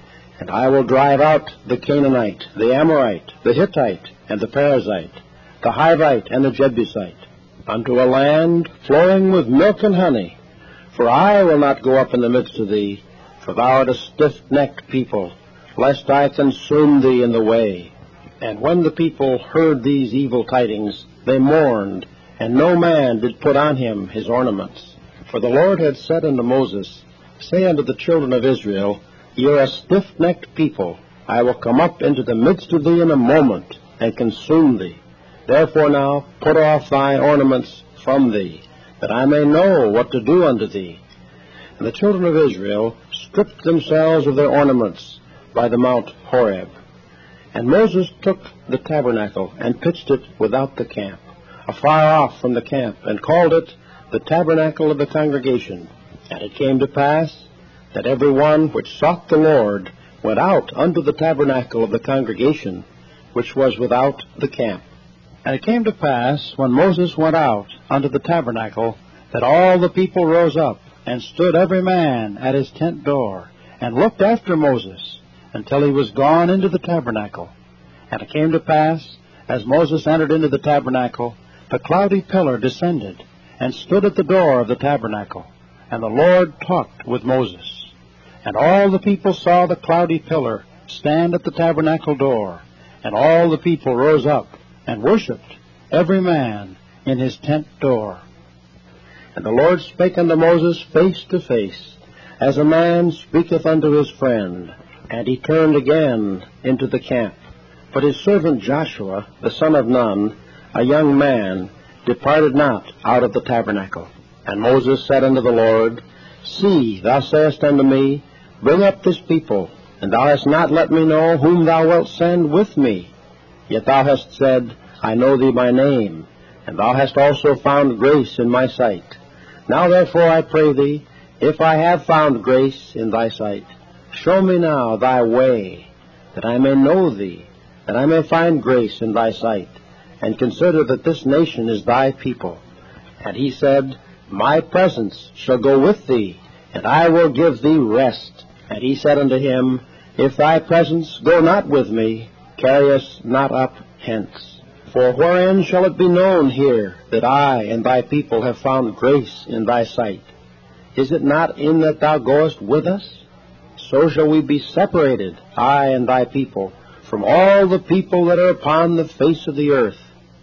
And I will drive out the Canaanite, the Amorite, the Hittite, and the Perizzite, the Hivite, and the Jebusite, unto a land flowing with milk and honey. For I will not go up in the midst of thee, for thou art a stiff-necked people, lest I consume thee in the way. And when the people heard these evil tidings, they mourned, and no man did put on him his ornaments. For the Lord had said unto Moses, Say unto the children of Israel, Ye are a stiff-necked people. I will come up into the midst of thee in a moment, and consume thee. Therefore now put off thy ornaments from thee, that I may know what to do unto thee. And the children of Israel stripped themselves of their ornaments by the Mount Horeb. And Moses took the tabernacle, and pitched it without the camp, afar off from the camp, and called it the tabernacle of the congregation. And it came to pass, that every one which sought the Lord went out unto the tabernacle of the congregation, which was without the camp. And it came to pass, when Moses went out unto the tabernacle, that all the people rose up, and stood every man at his tent door, and looked after Moses, until he was gone into the tabernacle. And it came to pass, as Moses entered into the tabernacle, the cloudy pillar descended, and stood at the door of the tabernacle, and the Lord talked with Moses. And all the people saw the cloudy pillar stand at the tabernacle door, and all the people rose up, and worshipped, every man in his tent door. And the Lord spake unto Moses face to face, as a man speaketh unto his friend. And he turned again into the camp. But his servant Joshua, the son of Nun, a young man, departed not out of the tabernacle. And Moses said unto the Lord, See, thou sayest unto me, Bring up this people, and thou hast not let me know whom thou wilt send with me. Yet thou hast said, I know thee by name, and thou hast also found grace in my sight. Now therefore I pray thee, if I have found grace in thy sight, show me now thy way, that I may know thee, that I may find grace in thy sight, and consider that this nation is thy people. And he said, My presence shall go with thee, and I will give thee rest. And he said unto him, If thy presence go not with me, carry us not up hence. For wherein shall it be known here that I and thy people have found grace in thy sight? Is it not in that thou goest with us? So shall we be separated, I and thy people, from all the people that are upon the face of the earth.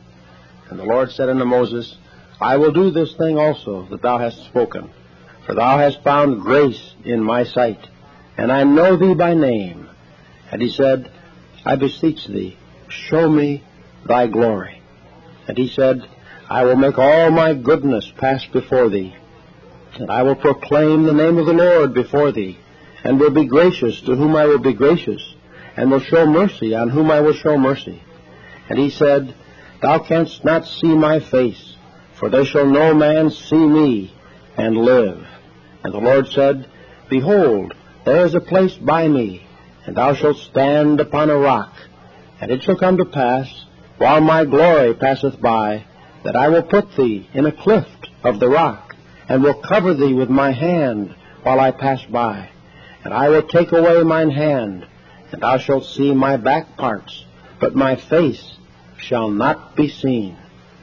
And the Lord said unto Moses, I will do this thing also that thou hast spoken, for thou hast found grace in my sight, and I know thee by name. And he said, I beseech thee, show me thy glory. And he said, I will make all my goodness pass before thee, and I will proclaim the name of the Lord before thee, and will be gracious to whom I will be gracious, and will show mercy on whom I will show mercy. And he said, Thou canst not see my face, for there shall no man see me and live. And the Lord said, Behold, there is a place by me, and thou shalt stand upon a rock. And it shall come to pass, while my glory passeth by, that I will put thee in a cleft of the rock, and will cover thee with my hand while I pass by. And I will take away mine hand, and thou shalt see my back parts, but my face shall not be seen.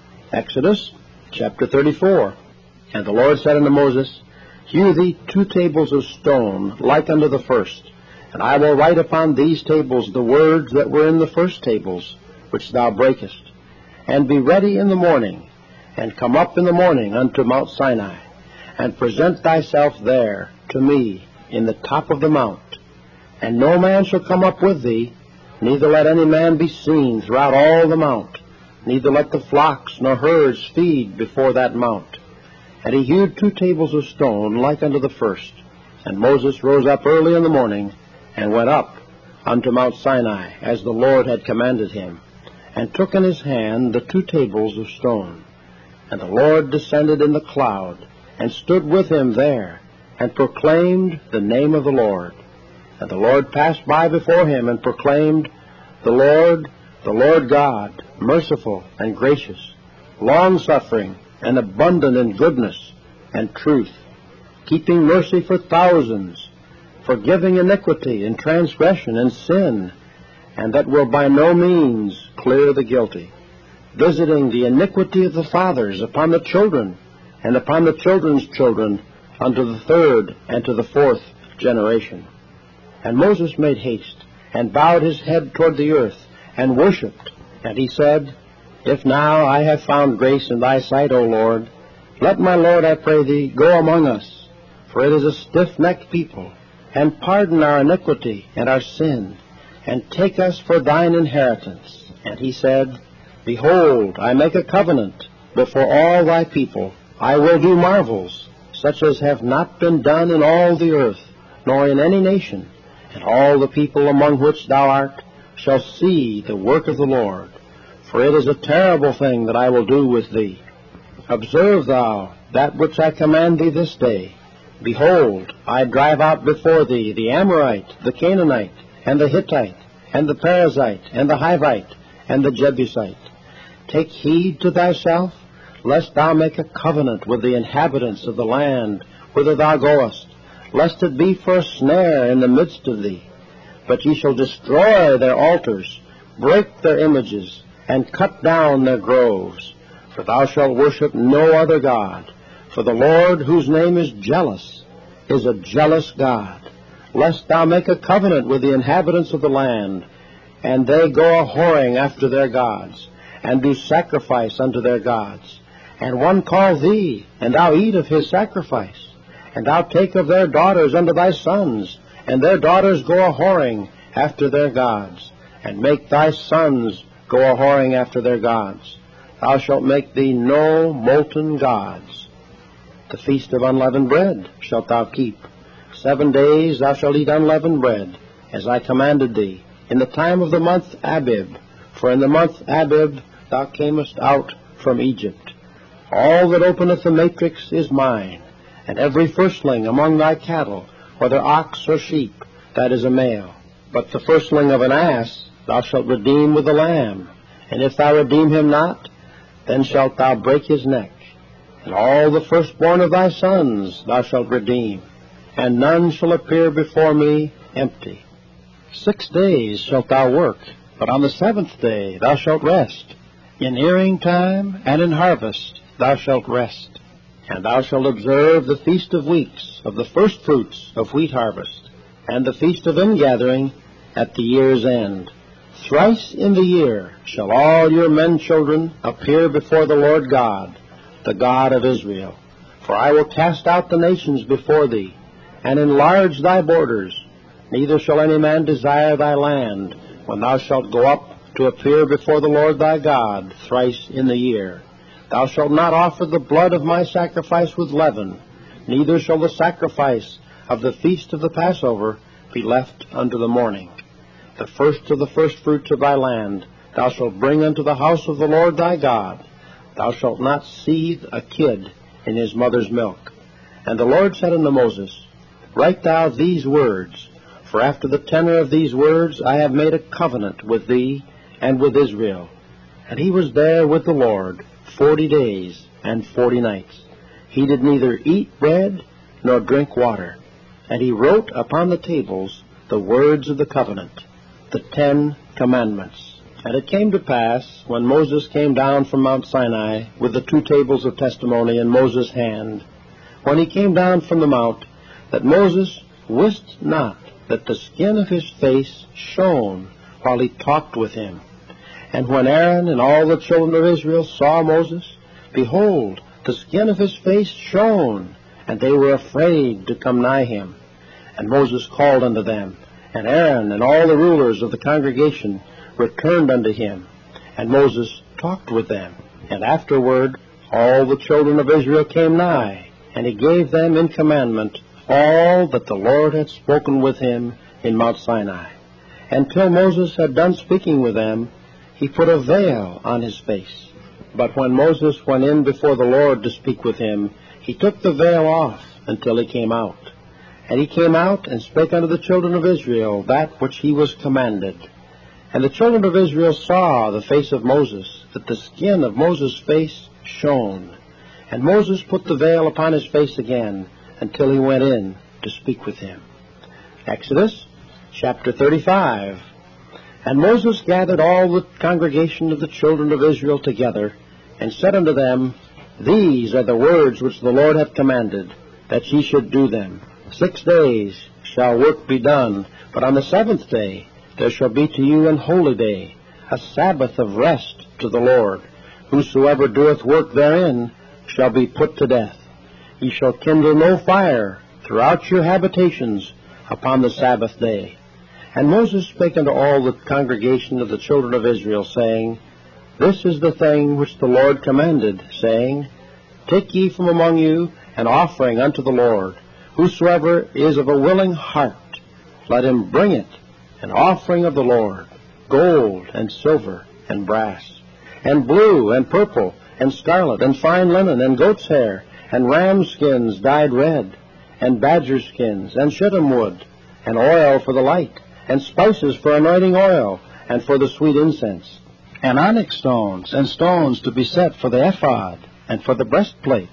Exodus chapter thirty-four. And the Lord said unto Moses, Hew thee two tables of stone, like unto the first, and I will write upon these tables the words that were in the first tables, which thou breakest. And be ready in the morning, and come up in the morning unto Mount Sinai, and present thyself there to me in the top of the mount. And no man shall come up with thee, neither let any man be seen throughout all the mount, neither let the flocks nor herds feed before that mount. And he hewed two tables of stone like unto the first. And Moses rose up early in the morning, and went up unto Mount Sinai, as the Lord had commanded him, and took in his hand the two tables of stone. And the Lord descended in the cloud, and stood with him there, and proclaimed the name of the Lord. And the Lord passed by before him, and proclaimed, The Lord, the Lord God, merciful and gracious, long-suffering, and abundant in goodness and truth, keeping mercy for thousands, forgiving iniquity and transgression and sin, and that will by no means clear the guilty, visiting the iniquity of the fathers upon the children, and upon the children's children, unto the third and to the fourth generation. And Moses made haste, and bowed his head toward the earth, and worshipped. And he said, If now I have found grace in thy sight, O Lord, let my Lord, I pray thee, go among us, for it is a stiff-necked people, and pardon our iniquity and our sin, and take us for thine inheritance. And he said, Behold, I make a covenant before all thy people. I will do marvels, such as have not been done in all the earth, nor in any nation. And all the people among which thou art shall see the work of the Lord. For it is a terrible thing that I will do with thee. Observe thou that which I command thee this day. Behold, I drive out before thee the Amorite, the Canaanite, and the Hittite, and the Perizzite, and the Hivite, and the Jebusite. Take heed to thyself, lest thou make a covenant with the inhabitants of the land whither thou goest, lest it be for a snare in the midst of thee. But ye shall destroy their altars, break their images, and cut down their groves. For thou shalt worship no other God. For the Lord, whose name is jealous, is a jealous God. Lest thou make a covenant with the inhabitants of the land, and they go a-whoring after their gods, and do sacrifice unto their gods. And one call thee, and thou eat of his sacrifice. And thou take of their daughters unto thy sons, and their daughters go a-whoring after their gods, and make thy sons go a-whoring after their gods. Thou shalt make thee no molten gods. The feast of unleavened bread shalt thou keep. Seven days thou shalt eat unleavened bread, as I commanded thee, in the time of the month Abib. For in the month Abib thou camest out from Egypt. All that openeth the matrix is mine, and every firstling among thy cattle, whether ox or sheep, that is a male. But the firstling of an ass thou shalt redeem with a lamb, and if thou redeem him not, then shalt thou break his neck. And all the firstborn of thy sons thou shalt redeem, and none shall appear before me empty. Six days shalt thou work, but on the seventh day thou shalt rest. In earing time and in harvest thou shalt rest. And thou shalt observe the feast of weeks, of the firstfruits of wheat harvest, and the feast of ingathering at the year's end. Thrice in the year shall all your men children appear before the Lord God, the God of Israel. For I will cast out the nations before thee, and enlarge thy borders. Neither shall any man desire thy land, when thou shalt go up to appear before the Lord thy God thrice in the year. Thou shalt not offer the blood of my sacrifice with leaven, neither shall the sacrifice of the feast of the Passover be left unto the morning. The first of the firstfruits of thy land thou shalt bring unto the house of the Lord thy God. Thou shalt not seethe a kid in his mother's milk. And the Lord said unto Moses, Write thou these words, for after the tenor of these words I have made a covenant with thee and with Israel. And he was there with the Lord forty days and forty nights. He did neither eat bread nor drink water. And he wrote upon the tables the words of the covenant, the Ten Commandments. And it came to pass, when Moses came down from Mount Sinai with the two tables of testimony in Moses' hand, when he came down from the mount, that Moses wist not that the skin of his face shone while he talked with him. And when Aaron and all the children of Israel saw Moses, behold, the skin of his face shone, and they were afraid to come nigh him. And Moses called unto them, and Aaron and all the rulers of the congregation returned unto him, and Moses talked with them. And afterward all the children of Israel came nigh, and he gave them in commandment all that the Lord had spoken with him in Mount Sinai. And till Moses had done speaking with them, he put a veil on his face. But when Moses went in before the Lord to speak with him, he took the veil off until he came out. And he came out and spake unto the children of Israel that which he was commanded. And the children of Israel saw the face of Moses, that the skin of Moses' face shone. And Moses put the veil upon his face again, until he went in to speak with him. Exodus chapter thirty-five. And Moses gathered all the congregation of the children of Israel together, and said unto them, These are the words which the Lord hath commanded, that ye should do them. Six days shall work be done, but on the seventh day there shall be to you an holy day, a Sabbath of rest to the Lord. Whosoever doeth work therein shall be put to death. Ye shall kindle no fire throughout your habitations upon the Sabbath day. And Moses spake unto all the congregation of the children of Israel, saying, This is the thing which the Lord commanded, saying, Take ye from among you an offering unto the Lord. Whosoever is of a willing heart, let him bring it, an offering of the Lord, gold and silver and brass, and blue and purple and scarlet and fine linen and goat's hair, and ram skins dyed red, and badger skins, and shittim wood, and oil for the light, and spices for anointing oil, and for the sweet incense, and onyx stones, and stones to be set for the ephod, and for the breastplate.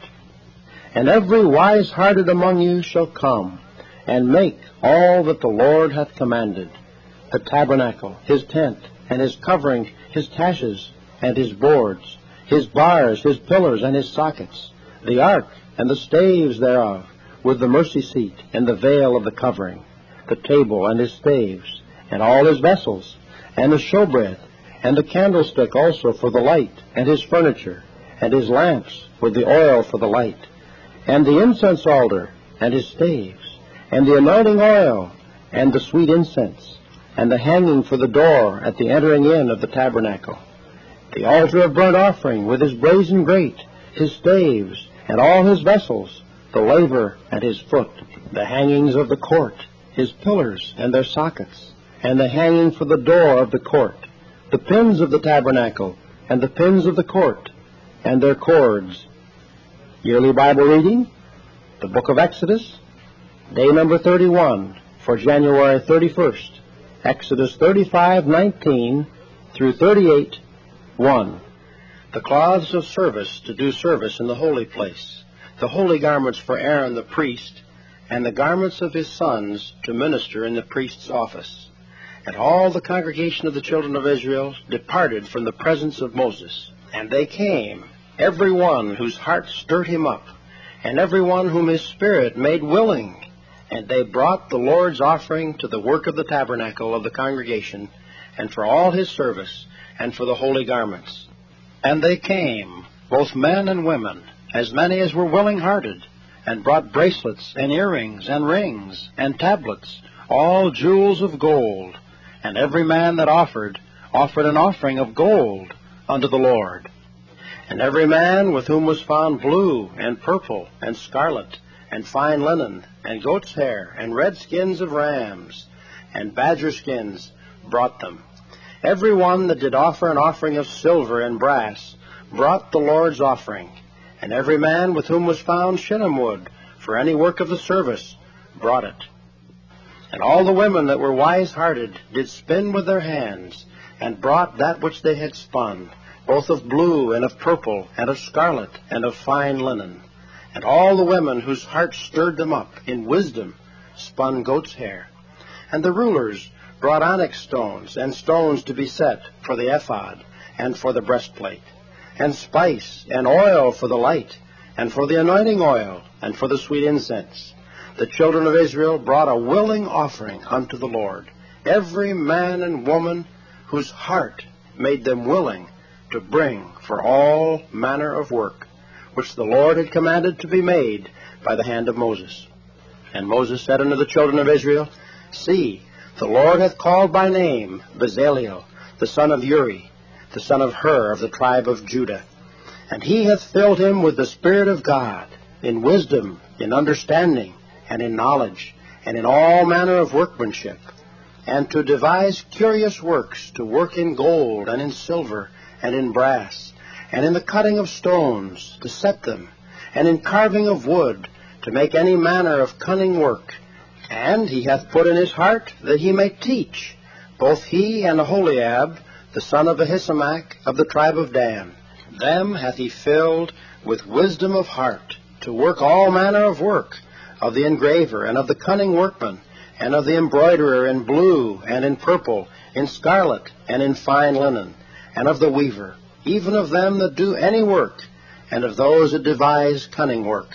And every wise-hearted among you shall come, and make all that the Lord hath commanded, the tabernacle, his tent, and his covering, his taches, and his boards, his bars, his pillars, and his sockets, the ark, and the staves thereof, with the mercy seat, and the veil of the covering, the table and his staves, and all his vessels, and the showbread, and the candlestick also for the light, and his furniture, and his lamps with the oil for the light, and the incense altar, and his staves, and the anointing oil, and the sweet incense, and the hanging for the door at the entering in of the tabernacle, the altar of burnt offering with his brazen grate, his staves, and all his vessels, the laver and his foot, the hangings of the court, his pillars and their sockets, and the hanging for the door of the court, the pins of the tabernacle, and the pins of the court, and their cords. Yearly Bible reading, the book of Exodus, day number thirty-one, for January thirty-first, Exodus thirty-five nineteen through thirty-eight one. The cloths of service to do service in the holy place, the holy garments for Aaron the priest, and the garments of his sons to minister in the priest's office. And all the congregation of the children of Israel departed from the presence of Moses. And they came, every one whose heart stirred him up, and every one whom his spirit made willing. And they brought the Lord's offering to the work of the tabernacle of the congregation, and for all his service, and for the holy garments. And they came, both men and women, as many as were willing-hearted, and brought bracelets, and earrings, and rings, and tablets, all jewels of gold. And every man that offered, offered an offering of gold unto the Lord. And every man with whom was found blue, and purple, and scarlet, and fine linen, and goat's hair, and red skins of rams, and badger skins, brought them. Every one that did offer an offering of silver and brass brought the Lord's offering. And every man with whom was found shittim wood for any work of the service brought it. And all the women that were wise-hearted did spin with their hands, and brought that which they had spun, both of blue and of purple, and of scarlet, and of fine linen. And all the women whose hearts stirred them up in wisdom spun goat's hair. And the rulers brought onyx stones, and stones to be set for the ephod, and for the breastplate, and spice, and oil for the light, and for the anointing oil, and for the sweet incense. The children of Israel brought a willing offering unto the Lord, every man and woman whose heart made them willing to bring for all manner of work, which the Lord had commanded to be made by the hand of Moses. And Moses said unto the children of Israel, See, the Lord hath called by name Bezaleel, the son of Uri, the son of Hur of the tribe of Judah. And he hath filled him with the Spirit of God, in wisdom, in understanding, and in knowledge, and in all manner of workmanship, and to devise curious works, to work in gold, and in silver, and in brass, and in the cutting of stones, to set them, and in carving of wood, to make any manner of cunning work. And he hath put in his heart that he may teach, both he and Aholiab, the son of Ahisamach of the tribe of Dan. Them hath he filled with wisdom of heart, to work all manner of work, of the engraver, and of the cunning workman, and of the embroiderer in blue and in purple, in scarlet and in fine linen, and of the weaver, even of them that do any work, and of those that devise cunning work.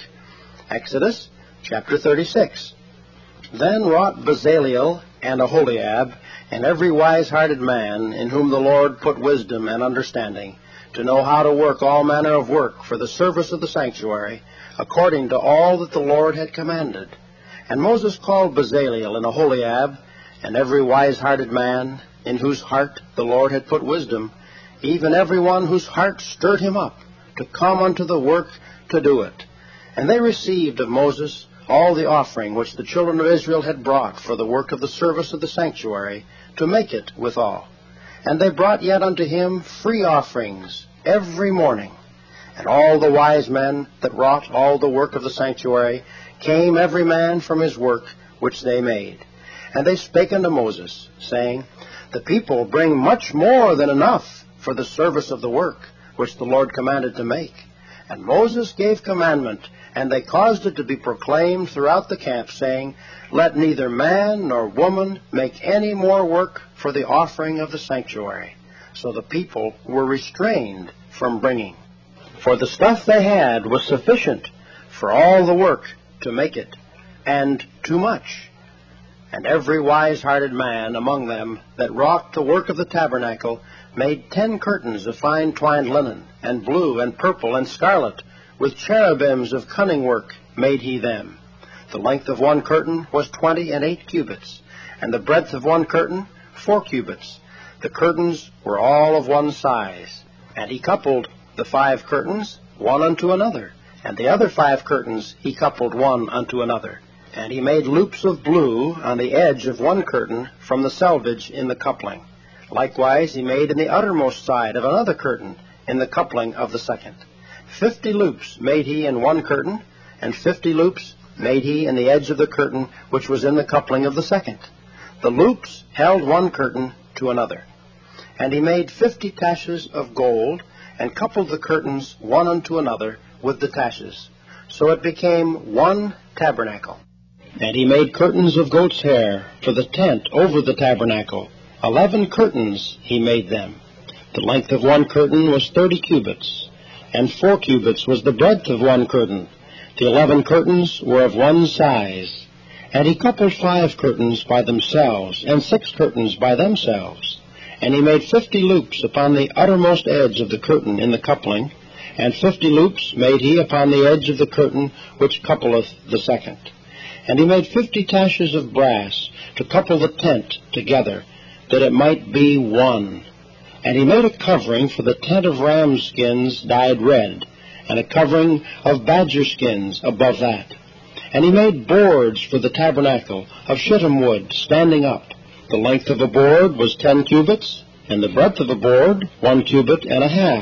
Exodus chapter thirty-six. Then wrought Bezaleel and Aholiab, and every wise-hearted man, in whom the Lord put wisdom and understanding, to know how to work all manner of work for the service of the sanctuary, according to all that the Lord had commanded. And Moses called Bezaleel and Aholiab, and every wise-hearted man, in whose heart the Lord had put wisdom, even every one whose heart stirred him up, to come unto the work to do it. And they received of Moses all the offering which the children of Israel had brought for the work of the service of the sanctuary, to make it withal. And they brought yet unto him free offerings every morning. And all the wise men that wrought all the work of the sanctuary came every man from his work which they made. And they spake unto Moses, saying, The people bring much more than enough for the service of the work which the Lord commanded to make. And Moses gave commandment, and they caused it to be proclaimed throughout the camp, saying, Let neither man nor woman make any more work for the offering of the sanctuary. So the people were restrained from bringing. For the stuff they had was sufficient for all the work to make it, and too much. And every wise-hearted man among them that wrought the work of the tabernacle made ten curtains of fine twined linen, and blue, and purple, and scarlet, with cherubims of cunning work made he them. The length of one curtain was twenty and eight cubits, and the breadth of one curtain four cubits. The curtains were all of one size. And he coupled the five curtains one unto another, and the other five curtains he coupled one unto another. And he made loops of blue on the edge of one curtain from the selvage in the coupling. Likewise he made in the uttermost side of another curtain in the coupling of the second. Fifty loops made he in one curtain, and fifty loops made he in the edge of the curtain which was in the coupling of the second. The loops held one curtain to another. And he made fifty taches of gold, and coupled the curtains one unto another with the taches. So it became one tabernacle. And he made curtains of goat's hair for the tent over the tabernacle. Eleven curtains he made them. The length of one curtain was thirty cubits, and four cubits was the breadth of one curtain. The eleven curtains were of one size. And he coupled five curtains by themselves, and six curtains by themselves. And he made fifty loops upon the uttermost edge of the curtain in the coupling, and fifty loops made he upon the edge of the curtain which coupleth the second. And he made fifty taches of brass to couple the tent together, that it might be one. And he made a covering for the tent of ram skins dyed red, and a covering of badger skins above that. And he made boards for the tabernacle of shittim wood, standing up. The length of a board was ten cubits, and the breadth of a board one cubit and a half.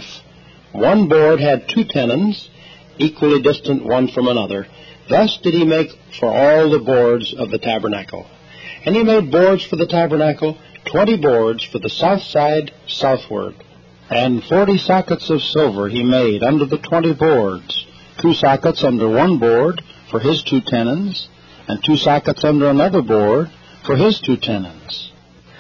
One board had two tenons, equally distant one from another. Thus did he make for all the boards of the tabernacle. And he made boards for the tabernacle, twenty boards for the south side southward. And forty sockets of silver he made under the twenty boards, two sockets under one board for his two tenons, and two sockets under another board for his two tenons.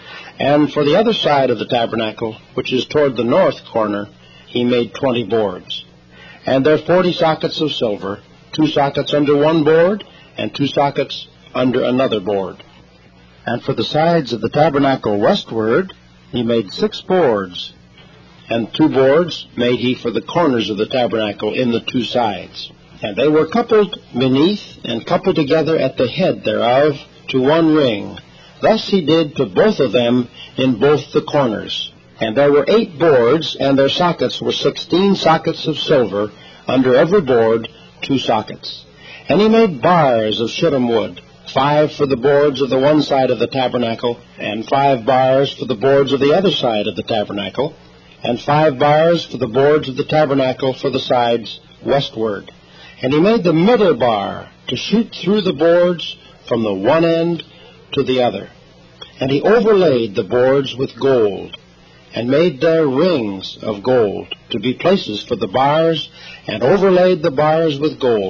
And for the other side of the tabernacle, which is toward the north corner, he made twenty boards. And there forty sockets of silver, two sockets under one board, and two sockets under another board. And for the sides of the tabernacle westward, he made six boards, and two boards made he for the corners of the tabernacle in the two sides. And they were coupled beneath, and coupled together at the head thereof, to one ring. Thus he did to both of them in both the corners. And there were eight boards, and their sockets were sixteen sockets of silver, under every board two sockets. And he made bars of shittim wood, five for the boards of the one side of the tabernacle, and five bars for the boards of the other side of the tabernacle, and five bars for the boards of the tabernacle for the sides westward. And he made the middle bar to shoot through the boards from the one end to the other. And he overlaid the boards with gold, and made there rings of gold to be places for the bars, and overlaid the bars with gold.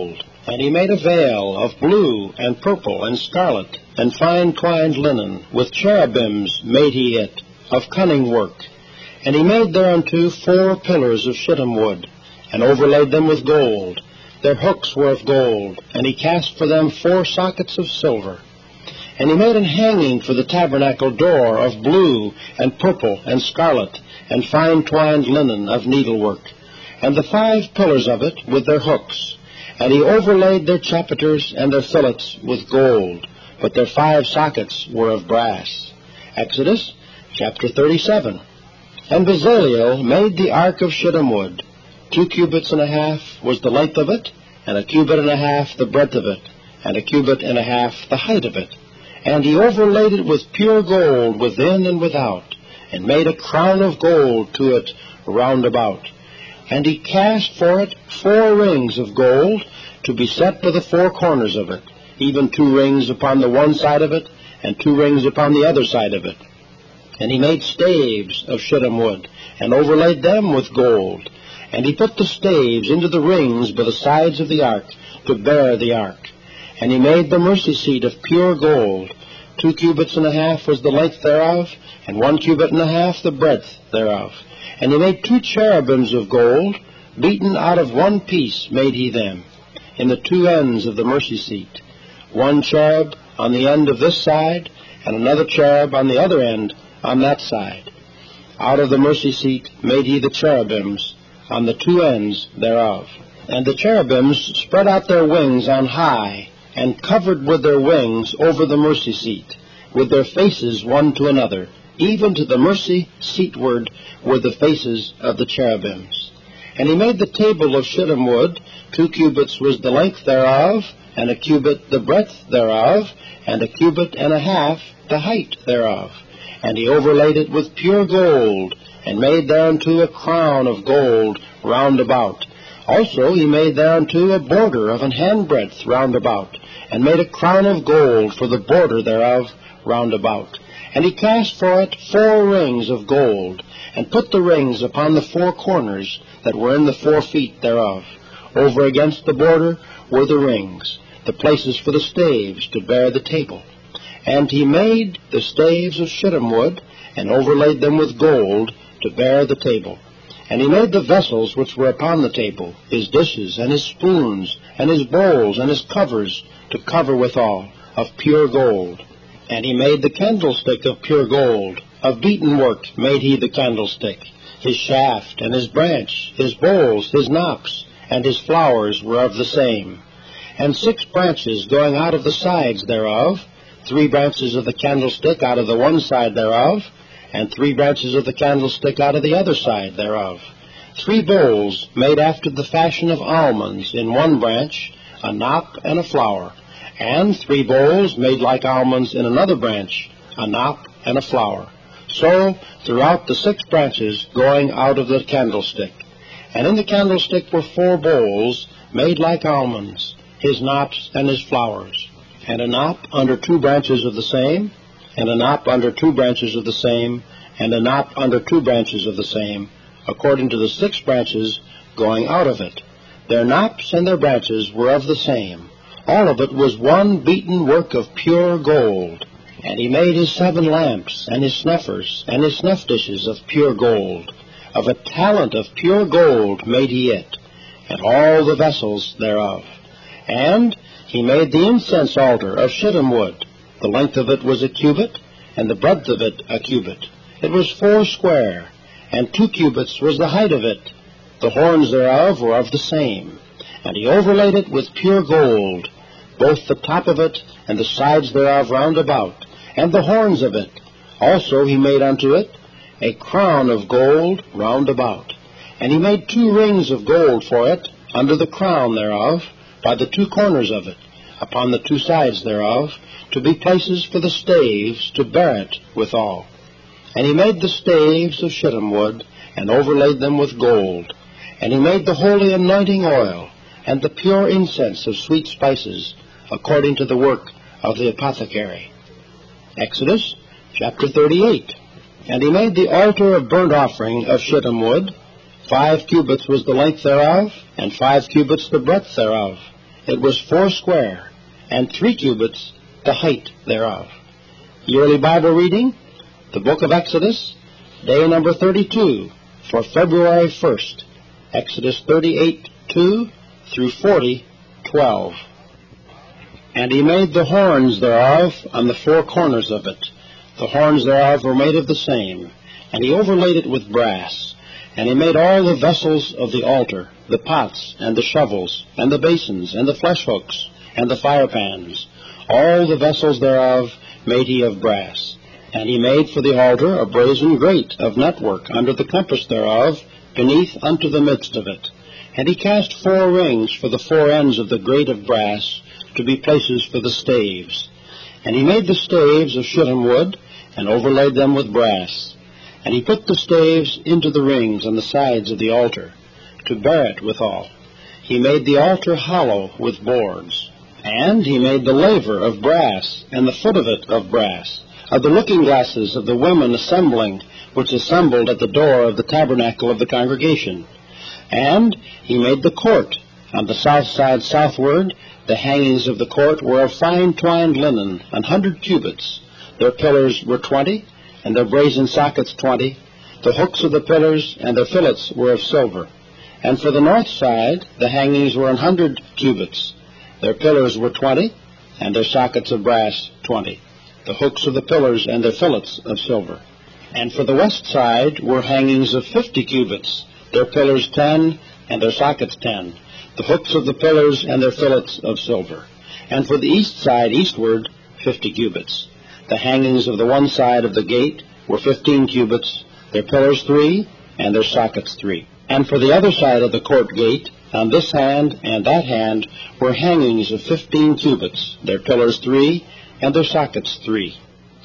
And he made a veil of blue and purple and scarlet, and fine twined linen, with cherubims made he it, of cunning work. And he made thereunto four pillars of shittim wood, and overlaid them with gold. Their hooks were of gold, and he cast for them four sockets of silver. And he made an hanging for the tabernacle door of blue and purple and scarlet, and fine twined linen of needlework, and the five pillars of it with their hooks. And he overlaid their chapiters and their fillets with gold, but their five sockets were of brass. Exodus chapter thirty-seven. And Bezaleel made the ark of shittim wood. Two cubits and a half was the length of it, and a cubit and a half the breadth of it, and a cubit and a half the height of it. And he overlaid it with pure gold within and without, and made a crown of gold to it round about. And he cast for it four rings of gold, to be set for the four corners of it, even two rings upon the one side of it, and two rings upon the other side of it. And he made staves of shittim wood, and overlaid them with gold. And he put the staves into the rings by the sides of the ark, to bear the ark. And he made the mercy seat of pure gold. Two cubits and a half was the length thereof, and one cubit and a half the breadth thereof. And he made two cherubims of gold, beaten out of one piece made he them, in the two ends of the mercy seat. One cherub on the end of this side, and another cherub on the other end on that side. Out of the mercy seat made he the cherubims, on the two ends thereof. And the cherubims spread out their wings on high, and covered with their wings over the mercy seat, with their faces one to another, even to the mercy seatward were the faces of the cherubims. And he made the table of shittim wood. Two cubits was the length thereof, and a cubit the breadth thereof, and a cubit and a half the height thereof. And he overlaid it with pure gold, and made thereunto a crown of gold round about. Also he made thereunto a border of an handbreadth round about, and made a crown of gold for the border thereof round about. And he cast for it four rings of gold, and put the rings upon the four corners that were in the four feet thereof. Over against the border were the rings, the places for the staves to bear the table. And he made the staves of shittim wood, and overlaid them with gold to bear the table. And he made the vessels which were upon the table, his dishes, and his spoons, and his bowls, and his covers, to cover withal, of pure gold. And he made the candlestick of pure gold. Of beaten work made he the candlestick. His shaft, and his branch, his bowls, his knops, and his flowers were of the same. And six branches going out of the sides thereof, three branches of the candlestick out of the one side thereof, and three branches of the candlestick out of the other side thereof. Three bowls made after the fashion of almonds in one branch, a knop and a flower, and three bowls made like almonds in another branch, a knop and a flower. So throughout the six branches going out of the candlestick. And in the candlestick were four bowls made like almonds, his knops and his flowers, and a knop under two branches of the same, and a knop under two branches of the same, and a knop under two branches of the same, according to the six branches going out of it. Their knops and their branches were of the same. All of it was one beaten work of pure gold. And he made his seven lamps, and his snuffers, and his snuff dishes of pure gold. Of a talent of pure gold made he it, and all the vessels thereof. And he made the incense altar of shittim wood. The length of it was a cubit, and the breadth of it a cubit. It was four square, and two cubits was the height of it. The horns thereof were of the same. And he overlaid it with pure gold, both the top of it and the sides thereof round about, and the horns of it. Also he made unto it a crown of gold round about. And he made two rings of gold for it under the crown thereof, by the two corners of it, upon the two sides thereof, to be places for the staves to bear it withal. And he made the staves of shittim wood, and overlaid them with gold. And he made the holy anointing oil, and the pure incense of sweet spices, according to the work of the apothecary. Exodus chapter thirty-eight. And he made the altar of burnt offering of shittim wood. Five cubits was the length thereof, and five cubits the breadth thereof. it was foursquare, and three cubits the height thereof. Yearly Bible reading, the book of Exodus, day number thirty-two, for February first, Exodus thirty-eight two through forty twelve. And he made the horns thereof on the four corners of it. The horns thereof were made of the same, and he overlaid it with brass. And he made all the vessels of the altar, the pots, and the shovels, and the basins, and the flesh hooks, and the firepans. All the vessels thereof made he of brass. And he made for the altar a brazen grate of network under the compass thereof, beneath unto the midst of it. And he cast four rings for the four ends of the grate of brass, to be places for the staves. And he made the staves of shittim wood, and overlaid them with brass. And he put the staves into the rings on the sides of the altar, to bear it withal. He made the altar hollow with boards. And he made the laver of brass, and the foot of it of brass, of the looking glasses of the women assembling, which assembled at the door of the tabernacle of the congregation. And he made the court. On the south side southward, the hangings of the court were of fine twined linen, an hundred cubits. Their pillars were twenty, and their brazen sockets twenty. The hooks of the pillars and their fillets were of silver. And for the north side, the hangings were an hundred cubits. Their pillars were twenty, and their sockets of brass twenty. The hooks of the pillars and their fillets of silver. And for the west side were hangings of fifty cubits, their pillars ten, and their sockets ten. The hooks of the pillars and their fillets of silver. And for the east side eastward, fifty cubits. The hangings of the one side of the gate were fifteen cubits, their pillars three, and their sockets three. And for the other side of the court gate, on this hand and that hand, were hangings of fifteen cubits, their pillars three, and their sockets three.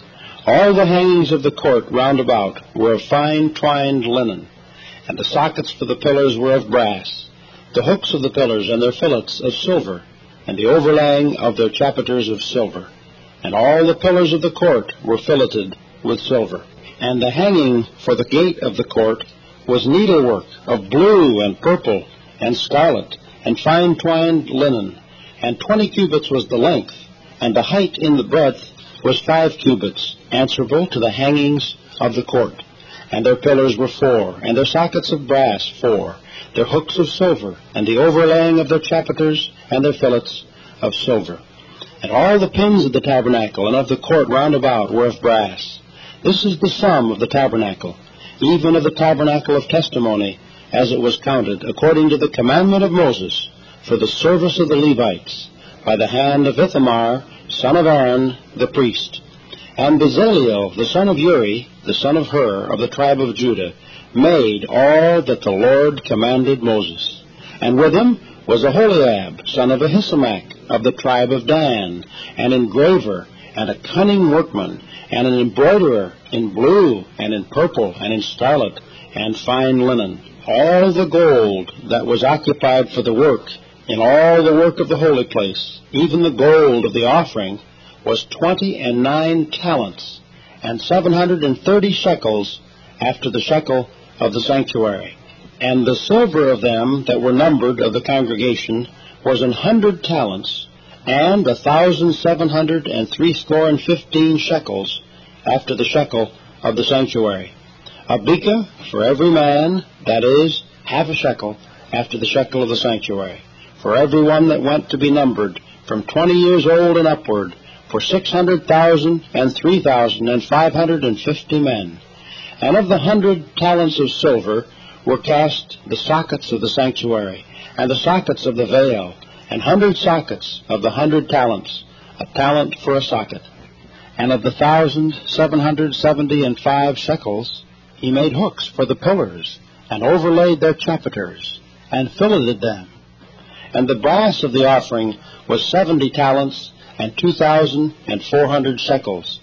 All the hangings of the court round about were of fine twined linen, and the sockets for the pillars were of brass, the hooks of the pillars and their fillets of silver, and the overlaying of their chapiters of silver. And all the pillars of the court were filleted with silver. And the hanging for the gate of the court was needlework of blue and purple and scarlet and fine twined linen, and twenty cubits was the length, and the height in the breadth was five cubits, answerable to the hangings of the court. And their pillars were four, and their sockets of brass four, their hooks of silver, and the overlaying of their chapiters and their fillets of silver. And all the pins of the tabernacle and of the court round about were of brass. This is the sum of the tabernacle, even of the tabernacle of testimony, as it was counted, according to the commandment of Moses, for the service of the Levites, by the hand of Ithamar, son of Aaron, the priest. And Bezaleel, the son of Uri, the son of Hur, of the tribe of Judah, made all that the Lord commanded Moses. And with him was Aholiab, son of Ahisamach, of the tribe of Dan, an engraver, and a cunning workman, and an embroiderer in blue, and in purple, and in scarlet, and fine linen. All the gold that was occupied for the work, in all the work of the holy place, even the gold of the offering, was twenty and nine talents, and seven hundred and thirty shekels after the shekel of the sanctuary. And the silver of them that were numbered of the congregation was an hundred talents, and a thousand seven hundred and threescore and fifteen shekels after the shekel of the sanctuary. A beka for every man, that is, half a shekel after the shekel of the sanctuary, for every one that went to be numbered, from twenty years old and upward, for six hundred thousand and three thousand and five hundred and fifty men. And of the hundred talents of silver were cast the sockets of the sanctuary, and the sockets of the veil, and hundred sockets of the hundred talents, a talent for a socket. And of the thousand seven hundred seventy and five shekels he made hooks for the pillars, and overlaid their chapiters, and filleted them. And the brass of the offering was seventy talents, and two thousand and four hundred shekels.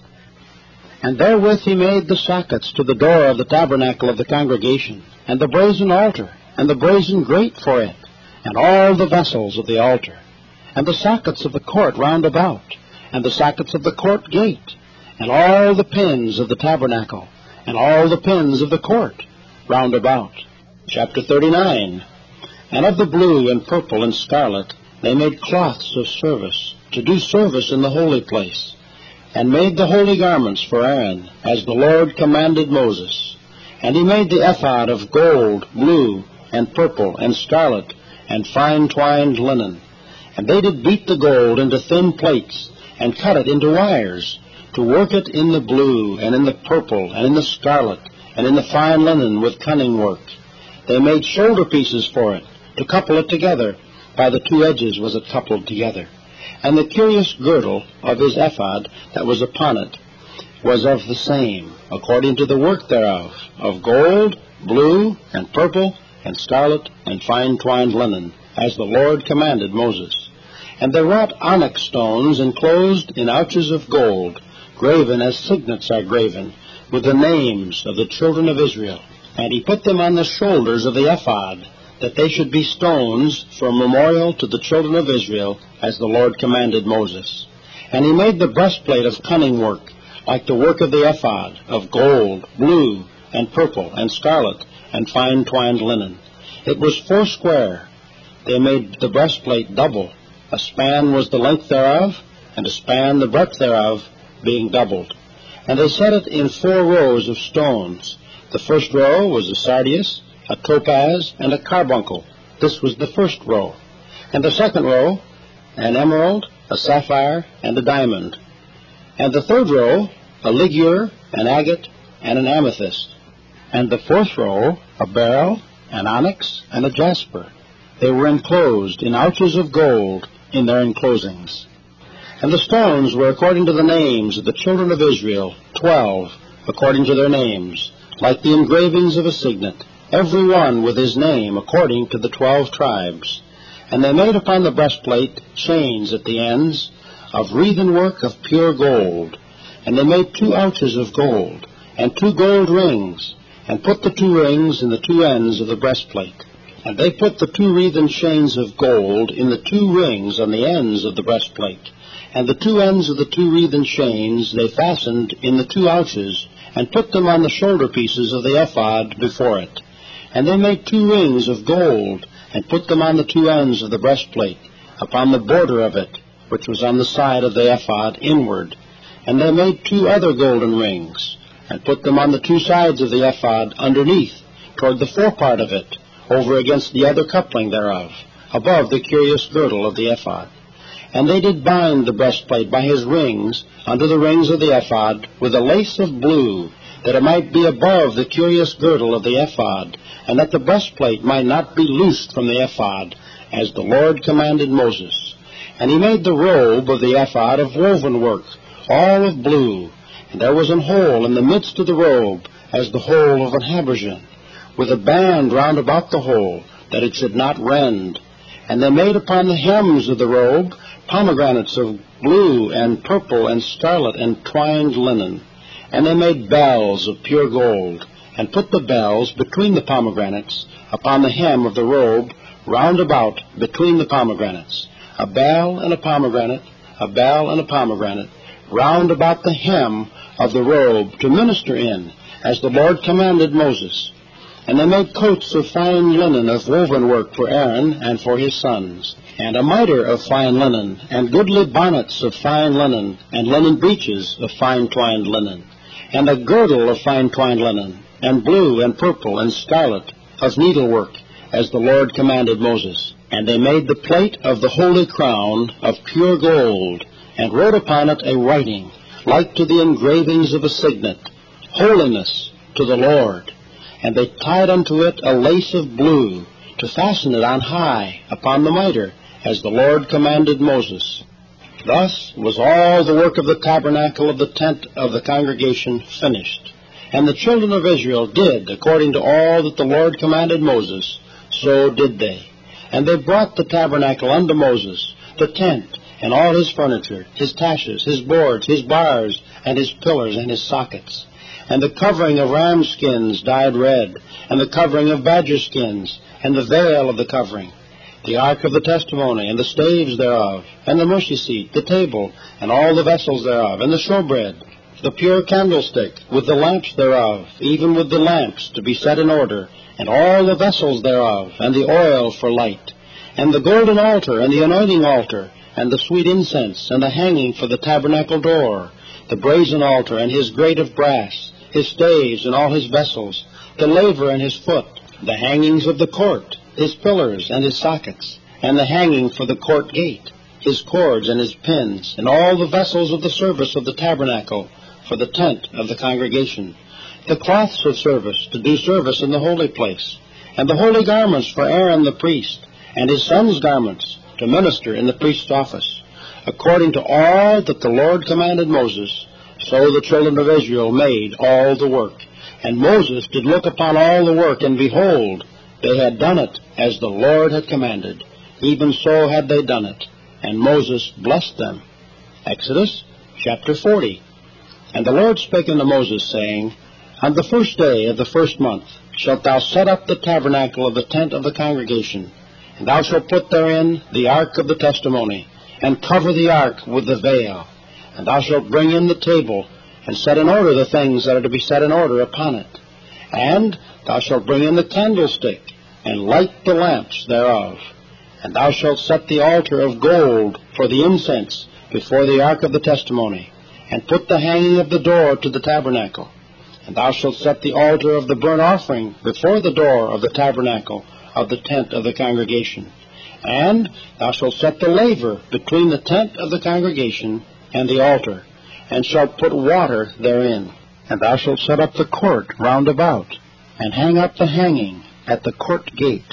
And therewith he made the sockets to the door of the tabernacle of the congregation, and the brazen altar, and the brazen grate for it, and all the vessels of the altar, and the sockets of the court round about, and the sockets of the court gate, and all the pins of the tabernacle, and all the pins of the court round about. Chapter thirty-nine. And of the blue and purple and scarlet They made cloths of service, to do service in the holy place, and made the holy garments for Aaron, as the Lord commanded Moses. And he made the ephod of gold, blue, and purple, and scarlet, and fine twined linen. And they did beat the gold into thin plates, and cut it into wires, to work it in the blue, and in the purple, and in the scarlet, and in the fine linen with cunning work. They made shoulder pieces for it, to couple it together. By the two edges was it coupled together. And the curious girdle of his ephod that was upon it was of the same, according to the work thereof, of gold, blue, and purple, and scarlet, and fine twined linen, as the Lord commanded Moses. And they wrought onyx stones enclosed in ouches of gold, graven as signets are graven, with the names of the children of Israel. And he put them on the shoulders of the ephod, that they should be stones for a memorial to the children of Israel, as the Lord commanded Moses. And he made the breastplate of cunning work, like the work of the ephod, of gold, blue, and purple, and scarlet, and fine twined linen. It was foursquare. They made the breastplate double. A span was the length thereof, and a span the breadth thereof, being doubled. And they set it in four rows of stones. The first row was a sardius, a topaz, and a carbuncle. This was the first row. And the second row, an emerald, a sapphire, and a diamond. And the third row, a ligure, an agate, and an amethyst. And the fourth row, a beryl, an onyx, and a jasper. They were enclosed in ouches of gold in their enclosings. And the stones were according to the names of the children of Israel, twelve, according to their names, like the engravings of a signet, every one with his name according to the twelve tribes. And they made upon the breastplate chains at the ends of wreathen work of pure gold. And they made two ouches of gold, and two gold rings, and put the two rings in the two ends of the breastplate. And they put the two wreathen chains of gold in the two rings on the ends of the breastplate. And the two ends of the two wreathen chains they fastened in the two ouches, and put them on the shoulder pieces of the ephod before it. And they made two rings of gold, and put them on the two ends of the breastplate, upon the border of it, which was on the side of the ephod inward. And they made two other golden rings, and put them on the two sides of the ephod underneath, toward the forepart of it, over against the other coupling thereof, above the curious girdle of the ephod. And they did bind the breastplate by his rings unto the rings of the ephod with a lace of blue, that it might be above the curious girdle of the ephod, and that the breastplate might not be loosed from the ephod, as the Lord commanded Moses. And he made the robe of the ephod of woven work, all of blue, and there was an hole in the midst of the robe, as the hole of an habergeon, with a band round about the hole, that it should not rend. And they made upon the hems of the robe pomegranates of blue and purple and scarlet and twined linen. And they made bells of pure gold, and put the bells between the pomegranates upon the hem of the robe, round about between the pomegranates, a bell and a pomegranate, a bell and a pomegranate, round about the hem of the robe, to minister in, as the Lord commanded Moses. And they made coats of fine linen of woven work for Aaron and for his sons, and a mitre of fine linen, and goodly bonnets of fine linen, and linen breeches of fine twined linen, and a girdle of fine twined linen, and blue and purple and scarlet of needlework, as the Lord commanded Moses. And they made the plate of the holy crown of pure gold, and wrote upon it a writing, like to the engravings of a signet, Holiness to the Lord. And they tied unto it a lace of blue, to fasten it on high upon the mitre, as the Lord commanded Moses. Thus was all the work of the tabernacle of the tent of the congregation finished. And the children of Israel did according to all that the Lord commanded Moses, so did they. And they brought the tabernacle unto Moses, the tent, and all his furniture, his taches, his boards, his bars, and his pillars, and his sockets, and the covering of ram skins dyed red, and the covering of badger skins, and the veil of the covering, the ark of the testimony, and the staves thereof, and the mercy seat, the table, and all the vessels thereof, and the showbread, the pure candlestick, with the lamps thereof, even with the lamps to be set in order, and all the vessels thereof, and the oil for light, and the golden altar, and the anointing altar, and the sweet incense, and the hanging for the tabernacle door, the brazen altar, and his grate of brass, his staves, and all his vessels, the laver and his foot, the hangings of the court, his pillars and his sockets, and the hanging for the court gate, his cords and his pins, and all the vessels of the service of the tabernacle, for the tent of the congregation, the cloths of service, to do service in the holy place, and the holy garments for Aaron the priest, and his sons' garments, to minister in the priest's office, according to all that the Lord commanded Moses. So the children of Israel made all the work. And Moses did look upon all the work, and behold, they had done it as the Lord had commanded. Even so had they done it. And Moses blessed them. Exodus chapter forty. And the Lord spake unto Moses, saying, On the first day of the first month shalt thou set up the tabernacle of the tent of the congregation, and thou shalt put therein the ark of the testimony, and cover the ark with the veil. And thou shalt bring in the table, and set in order the things that are to be set in order upon it. And thou shalt bring in the candlestick, and light the lamps thereof. And thou shalt set the altar of gold for the incense before the ark of the testimony, and put the hanging of the door to the tabernacle. And thou shalt set the altar of the burnt offering before the door of the tabernacle of the tent of the congregation. And thou shalt set the laver between the tent of the congregation and the altar, and shalt put water therein. And thou shalt set up the court round about, and hang up the hanging at the court gate.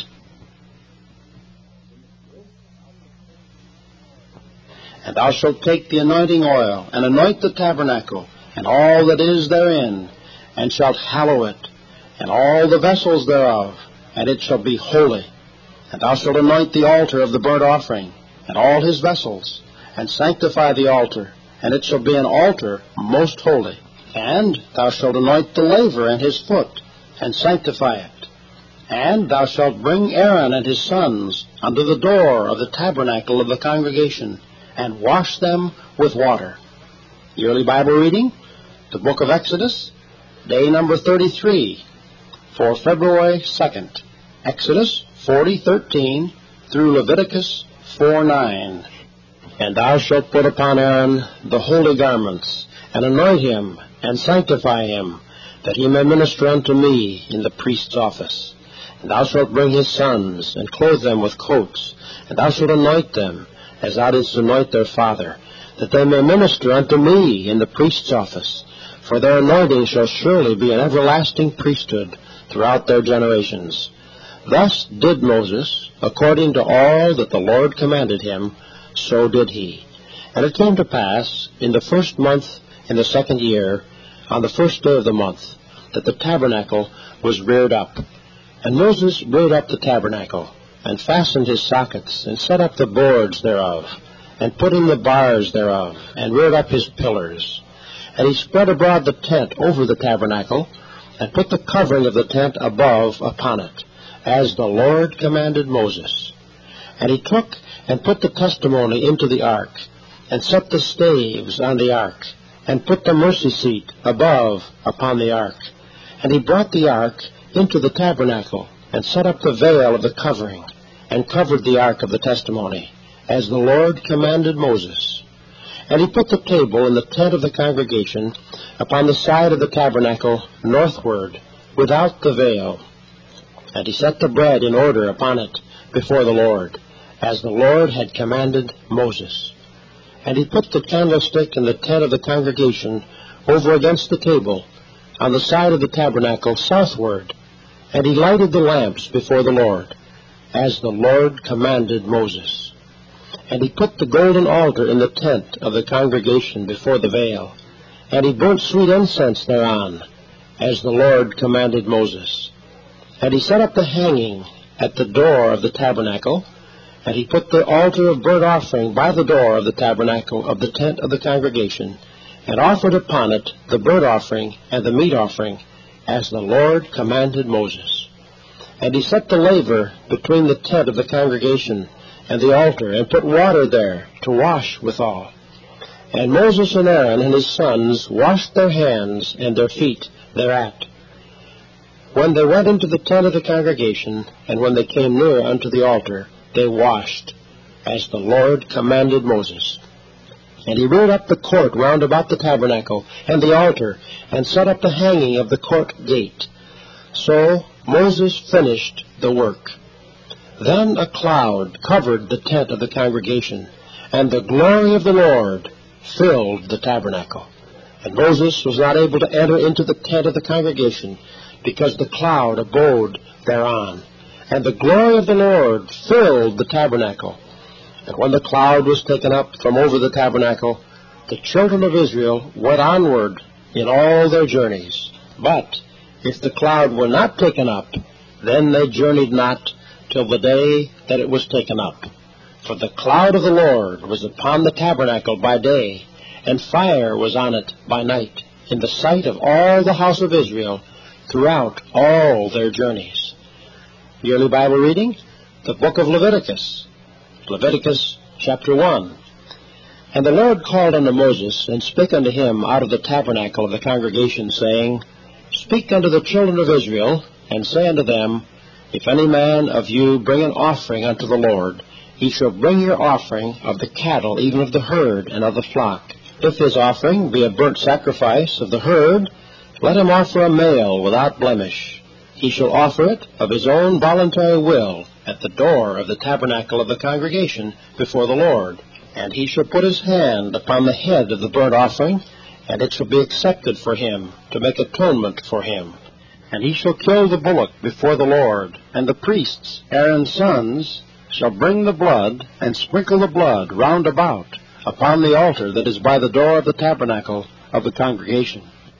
And thou shalt take the anointing oil, and anoint the tabernacle, and all that is therein, and shalt hallow it, and all the vessels thereof, and it shall be holy. And thou shalt anoint the altar of the burnt offering, and all his vessels, and sanctify the altar, and it shall be an altar most holy. And thou shalt anoint the laver and his foot, and sanctify it. And thou shalt bring Aaron and his sons unto the door of the tabernacle of the congregation, and wash them with water. Yearly Bible reading, the book of Exodus, day number thirty-three, for February second. Exodus forty thirteen through Leviticus four nine. And thou shalt put upon Aaron the holy garments, and anoint him, and sanctify him, that he may minister unto me in the priest's office. And thou shalt bring his sons, and clothe them with coats, and thou shalt anoint them, as thou didst anoint their father, that they may minister unto me in the priest's office. For their anointing shall surely be an everlasting priesthood throughout their generations. Thus did Moses, according to all that the Lord commanded him, so did he. And it came to pass, in the first month in the second year, on the first day of the month, that the tabernacle was reared up. And Moses reared up the tabernacle, and fastened his sockets, and set up the boards thereof, and put in the bars thereof, and reared up his pillars. And he spread abroad the tent over the tabernacle, and put the covering of the tent above upon it, as the Lord commanded Moses. And he took and put the testimony into the ark, and set the staves on the ark, and put the mercy seat above upon the ark. And he brought the ark into the tabernacle, and set up the veil of the covering, and covered the ark of the testimony, as the Lord commanded Moses. And he put the table in the tent of the congregation upon the side of the tabernacle northward, without the veil. And he set the bread in order upon it before the Lord, as the Lord had commanded Moses. And he put the candlestick in the tent of the congregation over against the table, on the side of the tabernacle southward, and he lighted the lamps before the Lord, as the Lord commanded Moses. And he put the golden altar in the tent of the congregation before the veil, and he burnt sweet incense thereon, as the Lord commanded Moses. And he set up the hanging at the door of the tabernacle, and he put the altar of burnt offering by the door of the tabernacle of the tent of the congregation, and offered upon it the burnt offering and the meat offering, as the Lord commanded Moses. And he set the laver between the tent of the congregation and the altar, and put water there to wash withal. And Moses and Aaron and his sons washed their hands and their feet thereat. When they went into the tent of the congregation, and when they came near unto the altar, they washed, as the Lord commanded Moses. And he reared up the court round about the tabernacle and the altar, and set up the hanging of the court gate. So Moses finished the work. Then a cloud covered the tent of the congregation, and the glory of the Lord filled the tabernacle. And Moses was not able to enter into the tent of the congregation, because the cloud abode thereon. And the glory of the Lord filled the tabernacle. And when the cloud was taken up from over the tabernacle, the children of Israel went onward in all their journeys. But if the cloud were not taken up, then they journeyed not till the day that it was taken up. For the cloud of the Lord was upon the tabernacle by day, and fire was on it by night, in the sight of all the house of Israel throughout all their journeys. Yearly Bible reading, the book of Leviticus. Leviticus chapter one. And the Lord called unto Moses, and spake unto him out of the tabernacle of the congregation, saying, Speak unto the children of Israel, and say unto them, If any man of you bring an offering unto the Lord, he shall bring your offering of the cattle, even of the herd and of the flock. If his offering be a burnt sacrifice of the herd, let him offer a male without blemish. He shall offer it of his own voluntary will at the door of the tabernacle of the congregation before the Lord. And he shall put his hand upon the head of the burnt offering, and it shall be accepted for him, to make atonement for him. And he shall kill the bullock before the Lord, and the priests, Aaron's sons, shall bring the blood, and sprinkle the blood round about upon the altar that is by the door of the tabernacle of the congregation.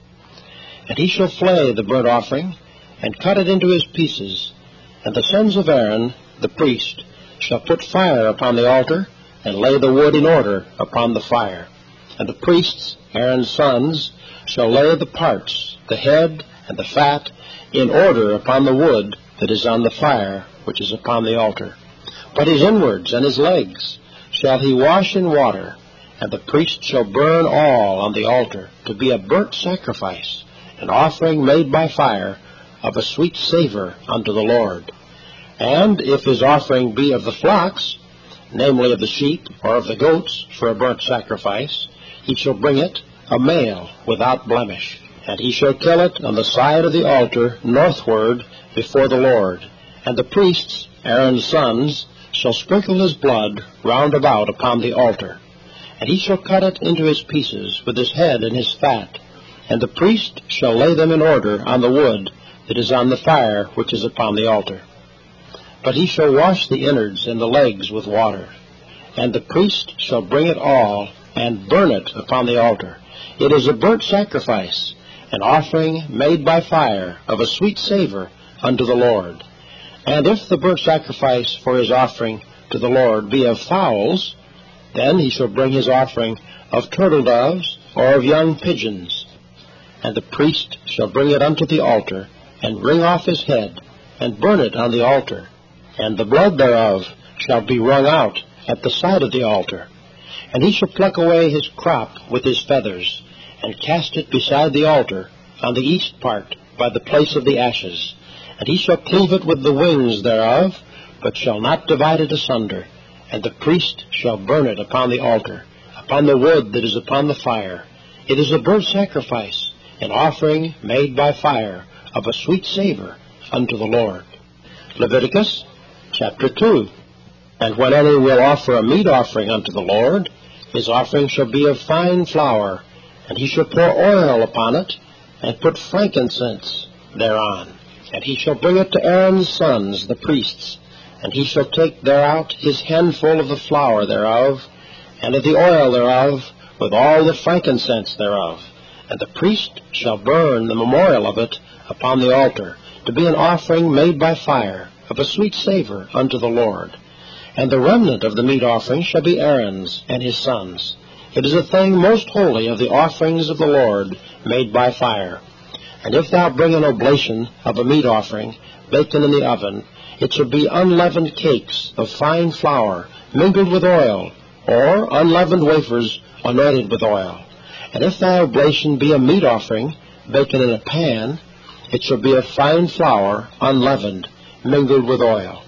And he shall flay the burnt offering, and cut it into his pieces. And the sons of Aaron, the priest, shall put fire upon the altar, and lay the wood in order upon the fire. And the priests, Aaron's sons, shall lay the parts, the head and the fat, in order upon the wood that is on the fire, which is upon the altar. But his inwards and his legs shall he wash in water, and the priest shall burn all on the altar, to be a burnt sacrifice, an offering made by fire, of a sweet savor unto the Lord. And if his offering be of the flocks, namely of the sheep or of the goats, for a burnt sacrifice, he shall bring it a male without blemish. And he shall kill it on the side of the altar northward before the Lord. And the priests, Aaron's sons, shall sprinkle his blood round about upon the altar. And he shall cut it into his pieces with his head and his fat. And the priest shall lay them in order on the wood that is on the fire which is upon the altar. But he shall wash the innards and the legs with water. And the priest shall bring it all, and burn it upon the altar. It is a burnt sacrifice, an offering made by fire, of a sweet savor unto the Lord. And if the burnt sacrifice for his offering to the Lord be of fowls, then he shall bring his offering of turtle doves or of young pigeons. And the priest shall bring it unto the altar, and wring off his head, and burn it on the altar. And the blood thereof shall be wrung out at the side of the altar. And he shall pluck away his crop with his feathers, and cast it beside the altar on the east part by the place of the ashes. And he shall cleave it with the wings thereof, but shall not divide it asunder. And the priest shall burn it upon the altar, upon the wood that is upon the fire. It is a burnt sacrifice, an offering made by fire, of a sweet savor unto the Lord. Leviticus chapter two. And when any will offer a meat offering unto the Lord, his offering shall be of fine flour, and he shall pour oil upon it, and put frankincense thereon. And he shall bring it to Aaron's sons, the priests, and he shall take thereout his handful of the flour thereof, and of the oil thereof, with all the frankincense thereof. And the priest shall burn the memorial of it upon the altar, to be an offering made by fire, of a sweet savor unto the Lord. And the remnant of the meat offering shall be Aaron's and his sons. It is a thing most holy of the offerings of the Lord, made by fire. And if thou bring an oblation of a meat offering, baken in the oven, it shall be unleavened cakes of fine flour, mingled with oil, or unleavened wafers anointed with oil. And if thy oblation be a meat offering, baken in a pan, it shall be of fine flour, unleavened, mingled with oil.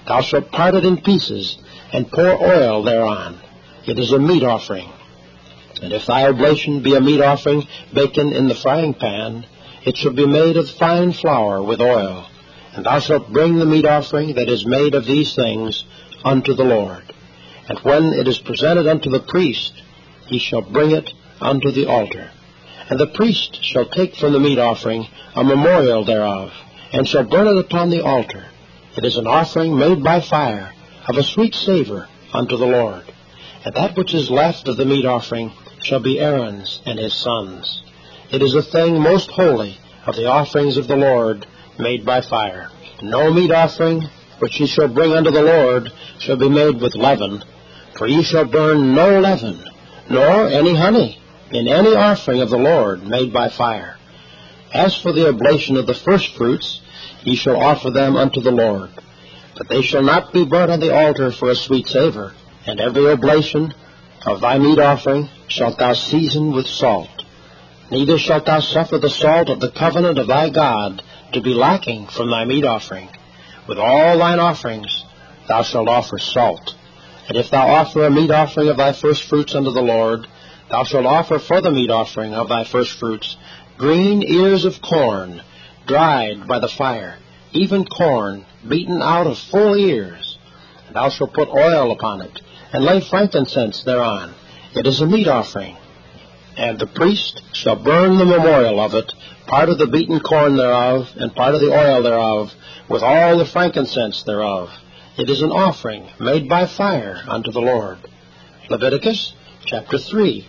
Thou shalt part it in pieces, and pour oil thereon. It is a meat offering. And if thy oblation be a meat offering baken in the frying pan, it shall be made of fine flour with oil. And thou shalt bring the meat offering that is made of these things unto the Lord. And when it is presented unto the priest, he shall bring it unto the altar. And the priest shall take from the meat offering a memorial thereof, and shall burn it upon the altar. It is an offering made by fire, of a sweet savor unto the Lord. And that which is left of the meat offering shall be Aaron's and his sons. It is a thing most holy of the offerings of the Lord, made by fire. No meat offering which ye shall bring unto the Lord shall be made with leaven, for ye shall burn no leaven, nor any honey, in any offering of the Lord made by fire. As for the oblation of the firstfruits, ye shall offer them unto the Lord. But they shall not be burnt on the altar for a sweet savor. And every oblation of thy meat offering shalt thou season with salt. Neither shalt thou suffer the salt of the covenant of thy God to be lacking from thy meat offering. With all thine offerings thou shalt offer salt. And if thou offer a meat offering of thy firstfruits unto the Lord, thou shalt offer for the meat offering of thy firstfruits green ears of corn, dried by the fire, even corn beaten out of full ears. And thou shalt put oil upon it, and lay frankincense thereon. It is a meat offering. And the priest shall burn the memorial of it, part of the beaten corn thereof, and part of the oil thereof, with all the frankincense thereof. It is an offering made by fire unto the Lord. Leviticus chapter three.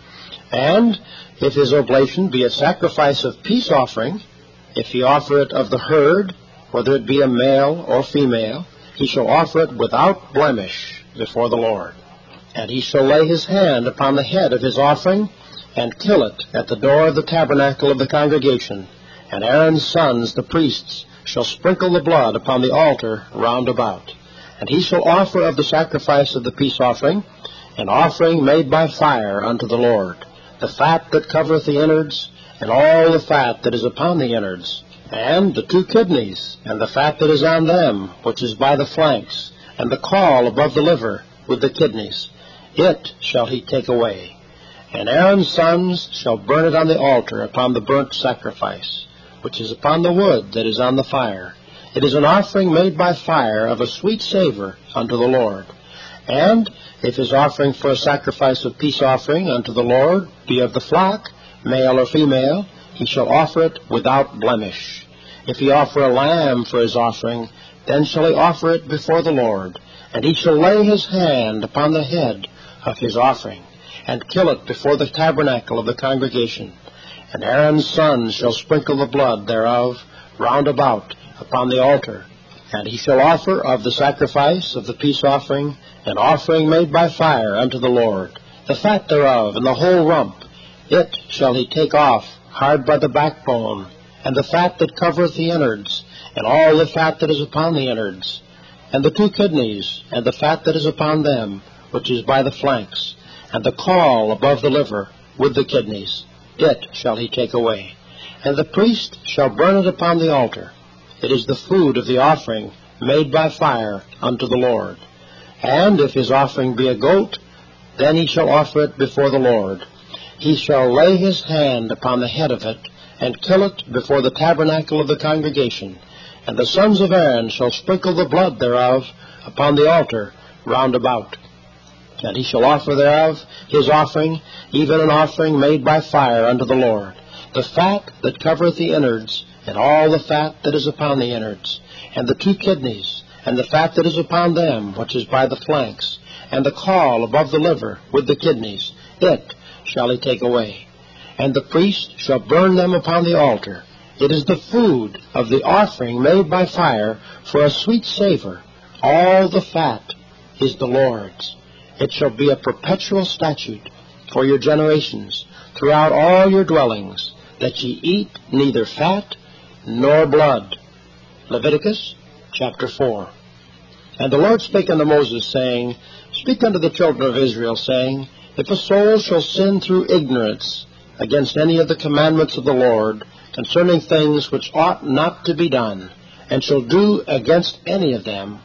And if his oblation be a sacrifice of peace offering, if he offer it of the herd, whether it be a male or female, he shall offer it without blemish before the Lord. And he shall lay his hand upon the head of his offering, and kill it at the door of the tabernacle of the congregation. And Aaron's sons, the priests, shall sprinkle the blood upon the altar round about. And he shall offer of the sacrifice of the peace offering an offering made by fire unto the Lord, the fat that covereth the innards, and all the fat that is upon the innards, and the two kidneys, and the fat that is on them, which is by the flanks, and the caul above the liver, with the kidneys. It shall he take away. And Aaron's sons shall burn it on the altar upon the burnt sacrifice, which is upon the wood that is on the fire. It is an offering made by fire of a sweet savor unto the Lord. And if his offering for a sacrifice of peace offering unto the Lord be of the flock, male or female, he shall offer it without blemish. If he offer a lamb for his offering, then shall he offer it before the Lord. And he shall lay his hand upon the head of his offering, and kill it before the tabernacle of the congregation. And Aaron's sons shall sprinkle the blood thereof round about upon the altar. And he shall offer of the sacrifice of the peace offering an offering made by fire unto the Lord, the fat thereof, and the whole rump. It shall he take off hard by the backbone, and the fat that covereth the innards, and all the fat that is upon the innards, and the two kidneys, and the fat that is upon them, which is by the flanks, and the caul above the liver, with the kidneys. It shall he take away. And the priest shall burn it upon the altar. It is the food of the offering made by fire unto the Lord. And if his offering be a goat, then he shall offer it before the Lord. He shall lay his hand upon the head of it, and kill it before the tabernacle of the congregation. And the sons of Aaron shall sprinkle the blood thereof upon the altar round about. And he shall offer thereof his offering, even an offering made by fire unto the Lord, the fat that covereth the innards, and all the fat that is upon the innards, and the two kidneys, and the fat that is upon them, which is by the flanks, and the caul above the liver, with the kidneys. It shall he take away. And the priest shall burn them upon the altar. It is the food of the offering made by fire for a sweet savor. All the fat is the Lord's. It shall be a perpetual statute for your generations throughout all your dwellings, that ye eat neither fat nor blood. Leviticus chapter four. And the Lord spake unto Moses, saying, Speak unto the children of Israel, saying, If a soul shall sin through ignorance against any of the commandments of the Lord, concerning things which ought not to be done, and shall do against any of them,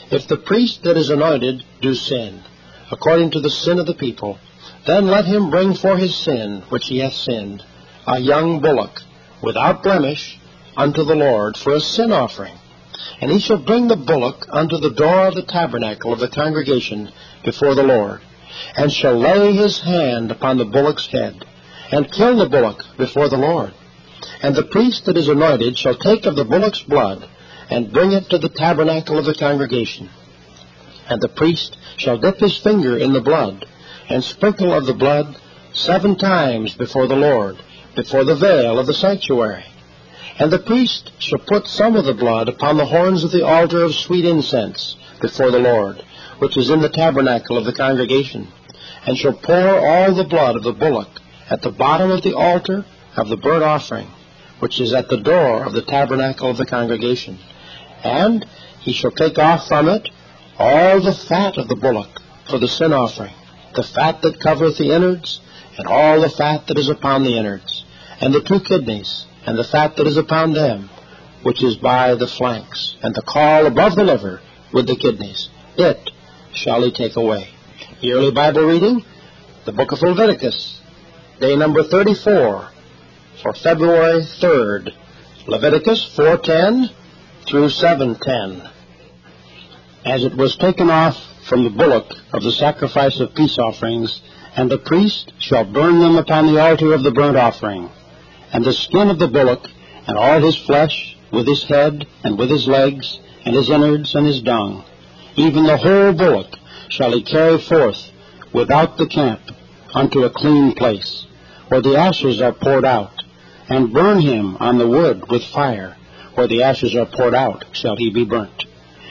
If the priest that is anointed do sin, according to the sin of the people, then let him bring for his sin, which he hath sinned, a young bullock, without blemish, unto the Lord for a sin offering. And he shall bring the bullock unto the door of the tabernacle of the congregation before the Lord, and shall lay his hand upon the bullock's head, and kill the bullock before the Lord. And the priest that is anointed shall take of the bullock's blood, and bring it to the tabernacle of the congregation. And the priest shall dip his finger in the blood, and sprinkle of the blood seven times before the Lord, before the veil of the sanctuary. And the priest shall put some of the blood upon the horns of the altar of sweet incense before the Lord, which is in the tabernacle of the congregation, and shall pour all the blood of the bullock at the bottom of the altar of the burnt offering, which is at the door of the tabernacle of the congregation. And he shall take off from it all the fat of the bullock for the sin offering, the fat that covereth the innards, and all the fat that is upon the innards, and the two kidneys, and the fat that is upon them, which is by the flanks, and the caul above the liver with the kidneys. It shall he take away. Yearly Bible reading, the book of Leviticus, day number thirty-four, for February third, Leviticus four ten through seven ten. As it was taken off from the bullock of the sacrifice of peace offerings, and the priest shall burn them upon the altar of the burnt offering, and the skin of the bullock, and all his flesh, with his head, and with his legs, and his innards, and his dung, even the whole bullock shall he carry forth without the camp unto a clean place, where the ashes are poured out, and burn him on the wood with fire. Where the ashes are poured out shall he be burnt.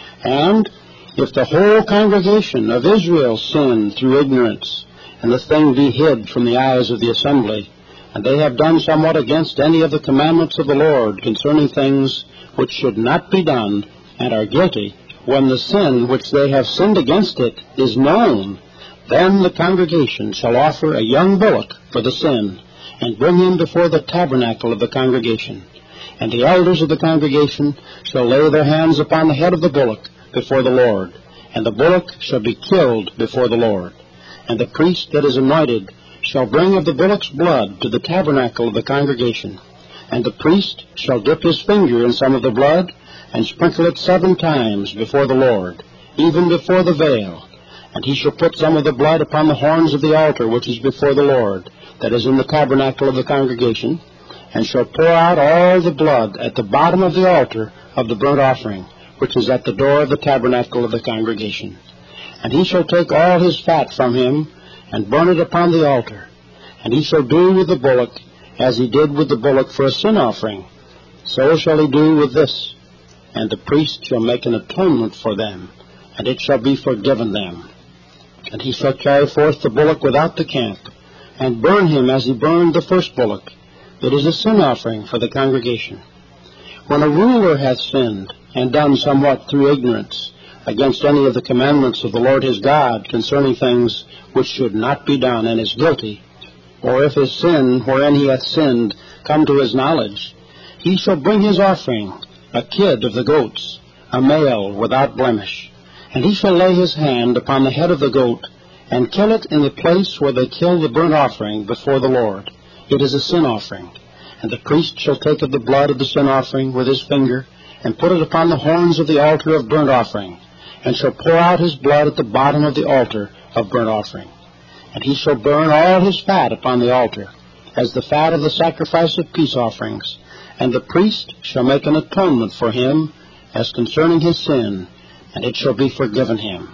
And if the whole congregation of Israel sin through ignorance, and the thing be hid from the eyes of the assembly, and they have done somewhat against any of the commandments of the Lord concerning things which should not be done, and are guilty, when the sin which they have sinned against it is known, then the congregation shall offer a young bullock for the sin, and bring him before the tabernacle of the congregation. And the elders of the congregation shall lay their hands upon the head of the bullock before the Lord, and the bullock shall be killed before the Lord. And the priest that is anointed shall bring of the bullock's blood to the tabernacle of the congregation. And the priest shall dip his finger in some of the blood, and sprinkle it seven times before the Lord, even before the veil. And he shall put some of the blood upon the horns of the altar which is before the Lord, that is in the tabernacle of the congregation, and shall pour out all the blood at the bottom of the altar of the burnt offering, which is at the door of the tabernacle of the congregation. And he shall take all his fat from him, and burn it upon the altar. And he shall do with the bullock as he did with the bullock for a sin offering. So shall he do with this. And the priest shall make an atonement for them, and it shall be forgiven them. And he shall carry forth the bullock without the camp, and burn him as he burned the first bullock. It is a sin offering for the congregation. When a ruler hath sinned, and done somewhat through ignorance, against any of the commandments of the Lord his God concerning things which should not be done, and is guilty, or if his sin wherein he hath sinned come to his knowledge, he shall bring his offering, a kid of the goats, a male without blemish. And he shall lay his hand upon the head of the goat, and kill it in the place where they kill the burnt offering before the Lord. It is a sin offering. And the priest shall take of the blood of the sin offering with his finger, and put it upon the horns of the altar of burnt offering, and shall pour out his blood at the bottom of the altar of burnt offering. And he shall burn all his fat upon the altar, as the fat of the sacrifice of peace offerings. And the priest shall make an atonement for him as concerning his sin, and it shall be forgiven him.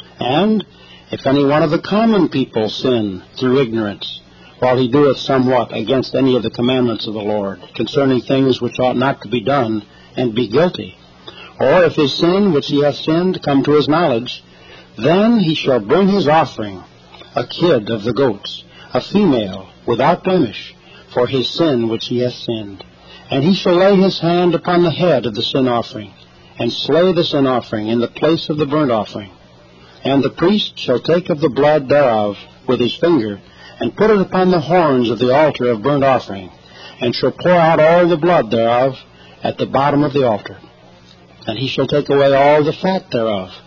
And if any one of the common people sin through ignorance, while he doeth somewhat against any of the commandments of the Lord, concerning things which ought not to be done, and be guilty, or if his sin which he hath sinned come to his knowledge, then he shall bring his offering, a kid of the goats, a female, without blemish, for his sin which he hath sinned. And he shall lay his hand upon the head of the sin offering, and slay the sin offering in the place of the burnt offering. And the priest shall take of the blood thereof with his finger, and put it upon the horns of the altar of burnt offering, and shall pour out all the blood thereof at the bottom of the altar. And he shall take away all the fat thereof,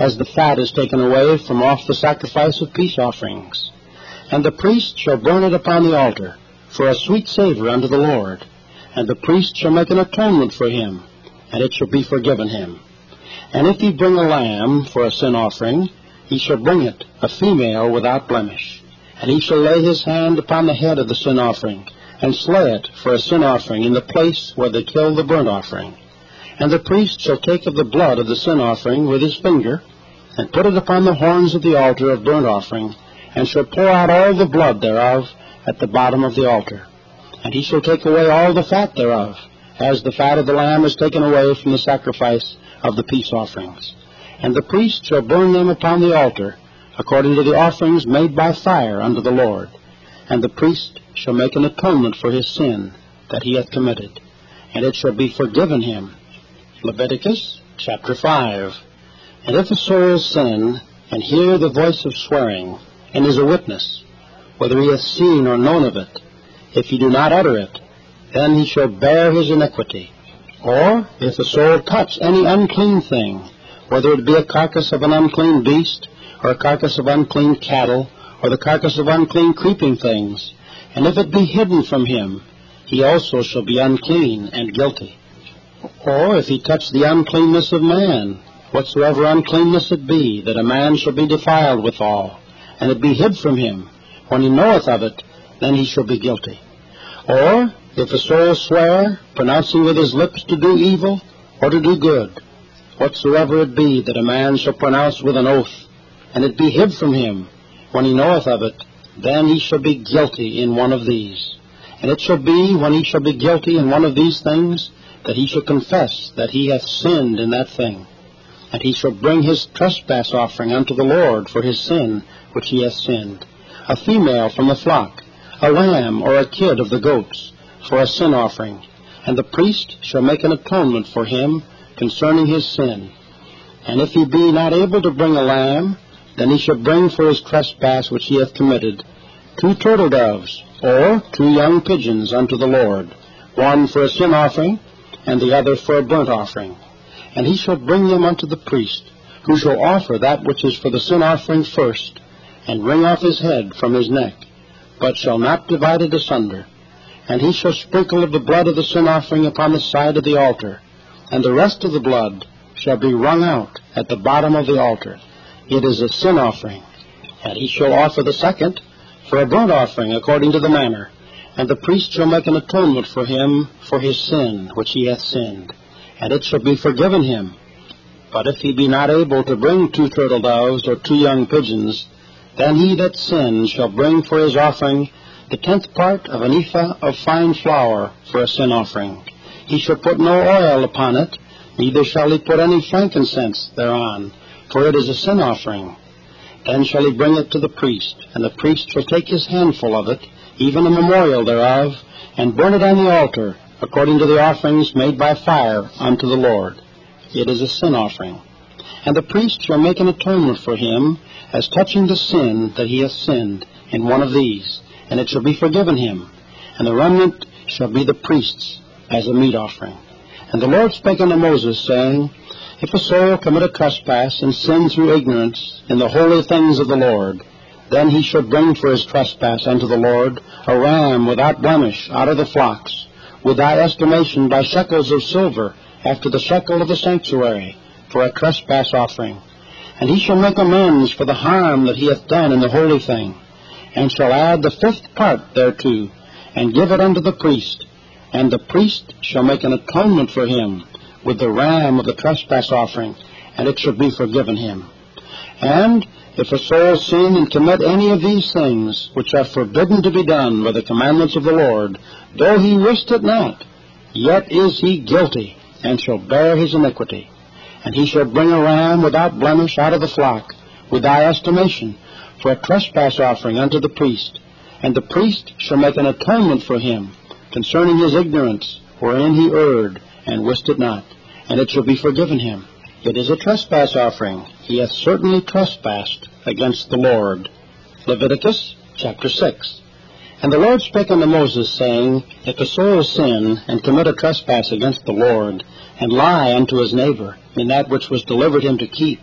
as the fat is taken away from off the sacrifice of peace offerings. And the priest shall burn it upon the altar, for a sweet savor unto the Lord. And the priest shall make an atonement for him, and it shall be forgiven him. And if he bring a lamb for a sin offering, he shall bring it, a female without blemish. And he shall lay his hand upon the head of the sin offering, and slay it for a sin offering in the place where they kill the burnt offering. And the priest shall take of the blood of the sin offering with his finger, and put it upon the horns of the altar of burnt offering, and shall pour out all the blood thereof at the bottom of the altar. And he shall take away all the fat thereof, as the fat of the lamb is taken away from the sacrifice of the peace offerings. And the priest shall burn them upon the altar, according to the offerings made by fire unto the Lord. And the priest shall make an atonement for his sin that he hath committed, and it shall be forgiven him. Leviticus chapter five. And if a soul sin, and hear the voice of swearing, and is a witness, whether he hath seen or known of it, if he do not utter it, then he shall bear his iniquity. Or if a soul touch any unclean thing, whether it be a carcass of an unclean beast, or a carcass of unclean cattle, or the carcass of unclean creeping things, and if it be hidden from him, he also shall be unclean and guilty. Or if he touch the uncleanness of man, whatsoever uncleanness it be, that a man shall be defiled withal, and it be hid from him, when he knoweth of it, then he shall be guilty. Or if a soul swear, pronouncing with his lips to do evil, or to do good, whatsoever it be that a man shall pronounce with an oath, and it be hid from him, when he knoweth of it, then he shall be guilty in one of these. And it shall be, when he shall be guilty in one of these things, that he shall confess that he hath sinned in that thing. And he shall bring his trespass offering unto the Lord for his sin which he hath sinned, a female from the flock, a lamb or a kid of the goats, for a sin offering. And the priest shall make an atonement for him concerning his sin. And if he be not able to bring a lamb, then he shall bring for his trespass which he hath committed two turtle doves, or two young pigeons unto the Lord, one for a sin offering, and the other for a burnt offering. And he shall bring them unto the priest, who shall offer that which is for the sin offering first, and wring off his head from his neck, but shall not divide it asunder. And he shall sprinkle of the blood of the sin offering upon the side of the altar, and the rest of the blood shall be wrung out at the bottom of the altar. It is a sin offering. And he shall offer the second for a burnt offering according to the manner, and the priest shall make an atonement for him for his sin which he hath sinned, and it shall be forgiven him. But if he be not able to bring two turtle doves or two young pigeons, then he that sinned shall bring for his offering the tenth part of an ephah of fine flour for a sin offering. He shall put no oil upon it, neither shall he put any frankincense thereon, for it is a sin offering. Then shall he bring it to the priest, and the priest shall take his handful of it, even a memorial thereof, and burn it on the altar, according to the offerings made by fire unto the Lord. It is a sin offering. And the priest shall make an atonement for him, as touching the sin that he hath sinned in one of these, and it shall be forgiven him. And the remnant shall be the priest's, as a meat offering. And the Lord spake unto Moses, saying, If a soul commit a trespass, and sin through ignorance in the holy things of the Lord, then he shall bring for his trespass unto the Lord a ram without blemish out of the flocks, with thy estimation by shekels of silver, after the shekel of the sanctuary, for a trespass offering. And he shall make amends for the harm that he hath done in the holy thing, and shall add the fifth part thereto, and give it unto the priest. And the priest shall make an atonement for him with the ram of the trespass offering, and it shall be forgiven him. And if a soul sin and commit any of these things, which are forbidden to be done by the commandments of the Lord, though he wist it not, yet is he guilty, and shall bear his iniquity. And he shall bring a ram without blemish out of the flock, with thy estimation, for a trespass offering unto the priest. And the priest shall make an atonement for him concerning his ignorance, wherein he erred, and wist it not, and it shall be forgiven him. It is a trespass offering. He hath certainly trespassed against the Lord. Leviticus chapter six. And the Lord spake unto Moses, saying, If a soul sin, and commit a trespass against the Lord, and lie unto his neighbor in that which was delivered him to keep,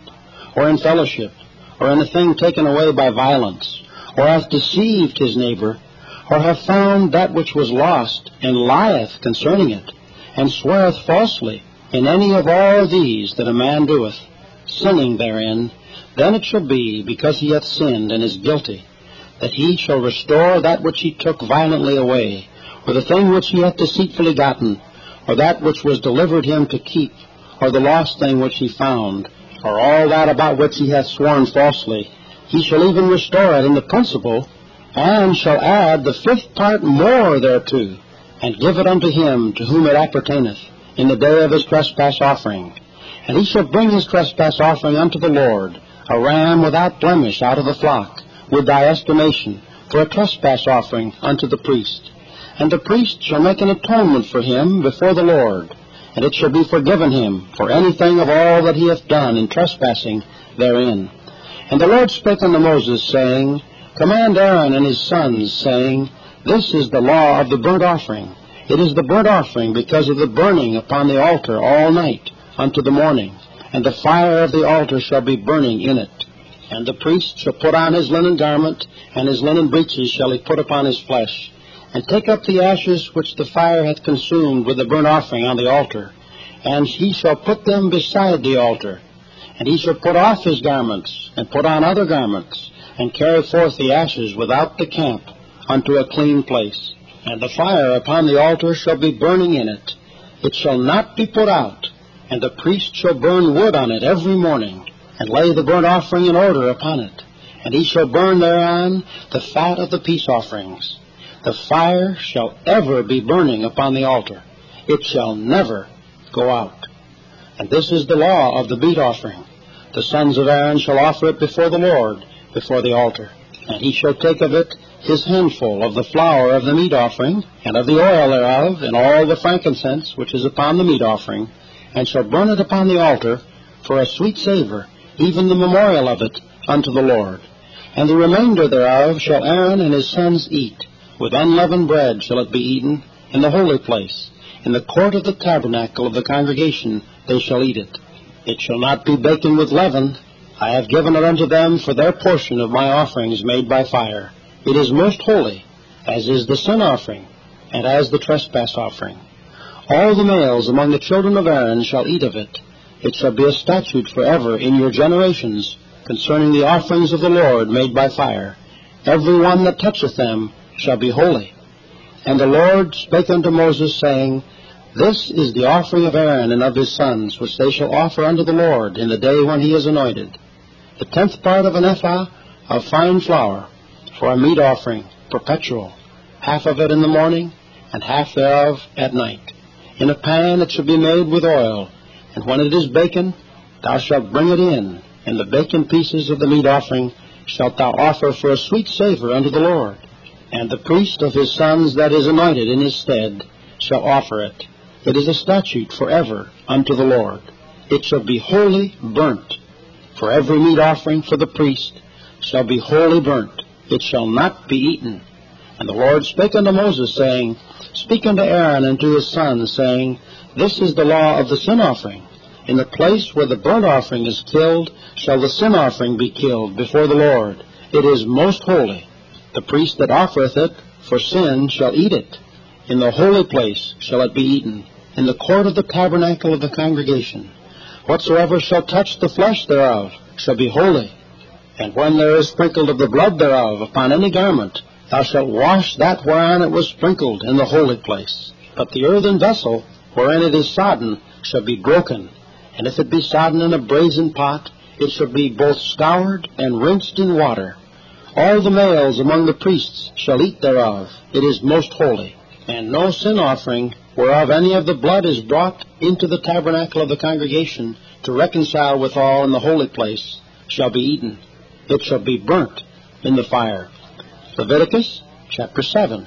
or in fellowship, or in a thing taken away by violence, or hath deceived his neighbor, or hath found that which was lost, and lieth concerning it, and sweareth falsely in any of all these that a man doeth, sinning therein, then it shall be, because he hath sinned and is guilty, that he shall restore that which he took violently away, or the thing which he hath deceitfully gotten, or that which was delivered him to keep, or the lost thing which he found, or all that about which he hath sworn falsely. He shall even restore it in the principal, and shall add the fifth part more thereto, and give it unto him to whom it appertaineth, in the day of his trespass offering. And he shall bring his trespass offering unto the Lord, a ram without blemish out of the flock, with thy estimation, for a trespass offering unto the priest. And the priest shall make an atonement for him before the Lord, and it shall be forgiven him for anything of all that he hath done in trespassing therein. And the Lord spake unto Moses, saying, Command Aaron and his sons, saying, This is the law of the burnt offering. It is the burnt offering because of the burning upon the altar all night unto the morning, and the fire of the altar shall be burning in it. And the priest shall put on his linen garment, and his linen breeches shall he put upon his flesh, and take up the ashes which the fire hath consumed with the burnt offering on the altar, and he shall put them beside the altar. And he shall put off his garments, and put on other garments, and carry forth the ashes without the camp unto a clean place. And the fire upon the altar shall be burning in it. It shall not be put out. And the priest shall burn wood on it every morning, and lay the burnt offering in order upon it. And he shall burn thereon the fat of the peace offerings. The fire shall ever be burning upon the altar. It shall never go out. And this is the law of the meat offering. The sons of Aaron shall offer it before the Lord, before the altar. And he shall take of it his handful of the flour of the meat offering, and of the oil thereof, and all the frankincense which is upon the meat offering, and shall burn it upon the altar for a sweet savor, even the memorial of it unto the Lord. And the remainder thereof shall Aaron and his sons eat. With unleavened bread shall it be eaten in the holy place. In the court of the tabernacle of the congregation they shall eat it. It shall not be baken with leaven. I have given it unto them for their portion of my offerings made by fire. It is most holy, as is the sin offering, and as the trespass offering. All the males among the children of Aaron shall eat of it. It shall be a statute forever in your generations concerning the offerings of the Lord made by fire. Every one that toucheth them shall be holy. And the Lord spake unto Moses, saying, This is the offering of Aaron and of his sons, which they shall offer unto the Lord in the day when he is anointed. The tenth part of an ephah of fine flour, for a meat offering, perpetual, half of it in the morning, and half thereof at night. In a pan it shall be made with oil, and when it is baken, thou shalt bring it in, and the baken pieces of the meat offering shalt thou offer for a sweet savor unto the Lord. And the priest of his sons that is anointed in his stead shall offer it. It is a statute forever unto the Lord. It shall be wholly burnt. For every meat offering for the priest shall be wholly burnt. It shall not be eaten. And the Lord spake unto Moses, saying, Speak unto Aaron and to his sons, saying, This is the law of the sin offering. In the place where the burnt offering is killed shall the sin offering be killed before the Lord. It is most holy. The priest that offereth it for sin shall eat it. In the holy place shall it be eaten, in the court of the tabernacle of the congregation. Whatsoever shall touch the flesh thereof shall be holy. And when there is sprinkled of the blood thereof upon any garment, thou shalt wash that whereon it was sprinkled in the holy place. But the earthen vessel wherein it is sodden shall be broken. And if it be sodden in a brazen pot, it shall be both scoured and rinsed in water. All the males among the priests shall eat thereof. It is most holy. And no sin offering, whereof any of the blood is brought into the tabernacle of the congregation to reconcile withal in the holy place, shall be eaten. It shall be burnt in the fire. Leviticus chapter seven.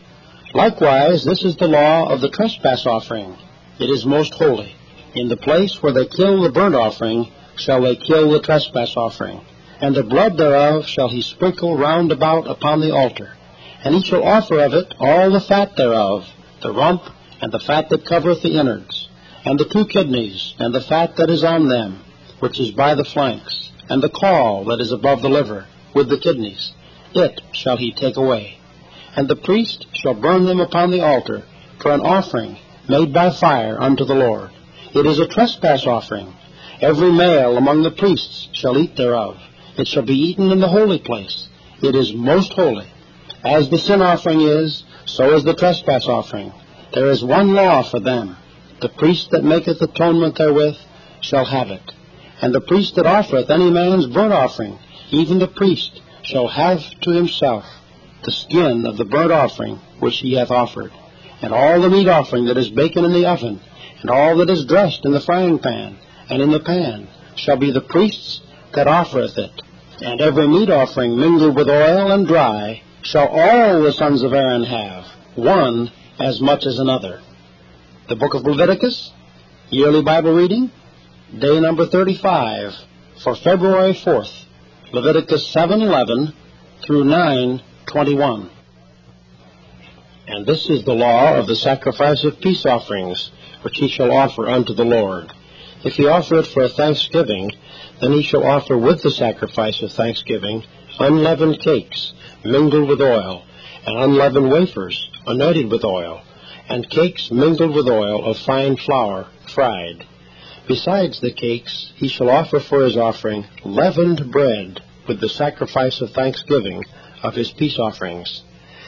Likewise, this is the law of the trespass offering. It is most holy. In the place where they kill the burnt offering shall they kill the trespass offering. And the blood thereof shall he sprinkle round about upon the altar. And he shall offer of it all the fat thereof, the rump, and the fat that covereth the innards, and the two kidneys, and the fat that is on them, which is by the flanks, and the caul that is above the liver, with the kidneys, it shall he take away. And the priest shall burn them upon the altar for an offering made by fire unto the Lord. It is a trespass offering. Every male among the priests shall eat thereof. It shall be eaten in the holy place. It is most holy. As the sin offering is, so is the trespass offering. There is one law for them. The priest that maketh atonement therewith shall have it. And the priest that offereth any man's burnt offering, even the priest, shall have to himself the skin of the burnt offering which he hath offered, and all the meat offering that is baken in the oven, and all that is dressed in the frying pan, and in the pan, shall be the priest's that offereth it. And every meat offering mingled with oil and dry shall all the sons of Aaron have, one as much as another. The book of Leviticus, yearly Bible reading, day number thirty-five, for February fourth, Leviticus seven eleven through nine twenty-one. And this is the law of the sacrifice of peace offerings, which he shall offer unto the Lord. If he offer it for a thanksgiving, then he shall offer with the sacrifice of thanksgiving unleavened cakes, mingled with oil, and unleavened wafers, anointed with oil, and cakes mingled with oil of fine flour, fried. Besides the cakes, he shall offer for his offering leavened bread with the sacrifice of thanksgiving of his peace offerings.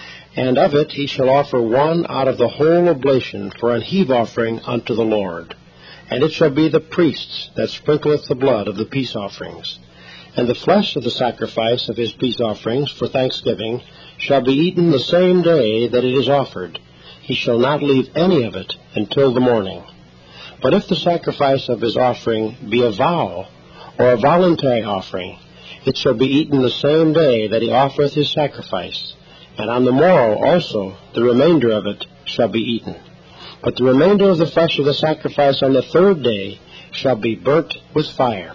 And of it he shall offer one out of the whole oblation for an heave offering unto the Lord. And it shall be the priest's that sprinkleth the blood of the peace offerings. And the flesh of the sacrifice of his peace offerings for thanksgiving shall be eaten the same day that it is offered. He shall not leave any of it until the morning. But if the sacrifice of his offering be a vow, or a voluntary offering, it shall be eaten the same day that he offereth his sacrifice, and on the morrow also the remainder of it shall be eaten. But the remainder of the flesh of the sacrifice on the third day shall be burnt with fire.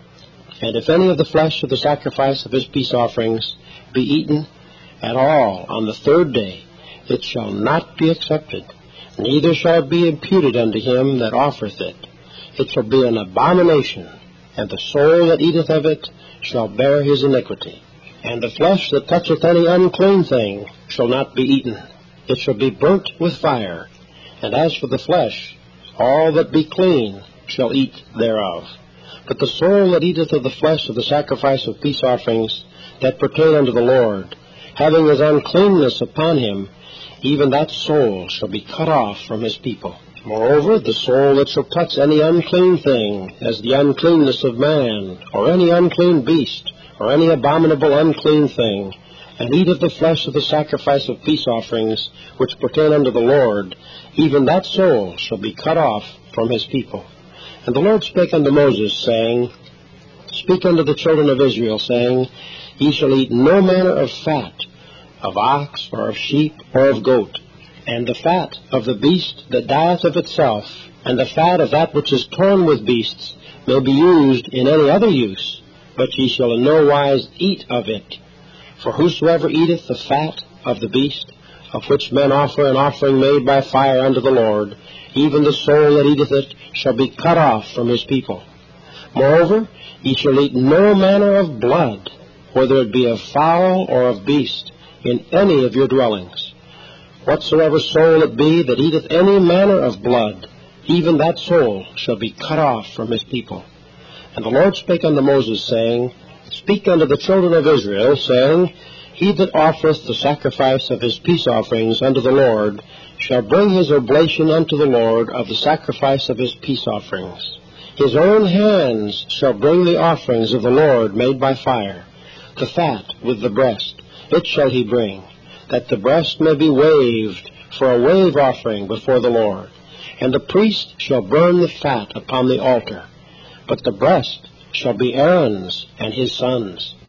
And if any of the flesh of the sacrifice of his peace offerings be eaten at all on the third day, it shall not be accepted, neither shall it be imputed unto him that offereth it. It shall be an abomination, and the soul that eateth of it shall bear his iniquity. And the flesh that toucheth any unclean thing shall not be eaten. It shall be burnt with fire. And as for the flesh, all that be clean shall eat thereof. But the soul that eateth of the flesh of the sacrifice of peace offerings that pertain unto the Lord, having his uncleanness upon him, even that soul shall be cut off from his people. Moreover, the soul that shall touch any unclean thing, as the uncleanness of man, or any unclean beast, or any abominable unclean thing, and eat of the flesh of the sacrifice of peace offerings, which pertain unto the Lord, even that soul shall be cut off from his people. And the Lord spake unto Moses, saying, Speak unto the children of Israel, saying, Ye shall eat no manner of fat, of ox, or of sheep, or of goat, and the fat of the beast that dieth of itself, and the fat of that which is torn with beasts, may be used in any other use, but ye shall in no wise eat of it. For whosoever eateth the fat of the beast, of which men offer an offering made by fire unto the Lord, even the soul that eateth it shall be cut off from his people. Moreover, ye shall eat no manner of blood, whether it be of fowl or of beast, in any of your dwellings. Whatsoever soul it be that eateth any manner of blood, even that soul shall be cut off from his people. And the Lord spake unto Moses, saying, Speak unto the children of Israel, saying, He that offereth the sacrifice of his peace offerings unto the Lord shall bring his oblation unto the Lord of the sacrifice of his peace offerings. His own hands shall bring the offerings of the Lord made by fire, the fat with the breast, it shall he bring, that the breast may be waved for a wave offering before the Lord. And the priest shall burn the fat upon the altar, but the breast shall be Aaron's and his sons'.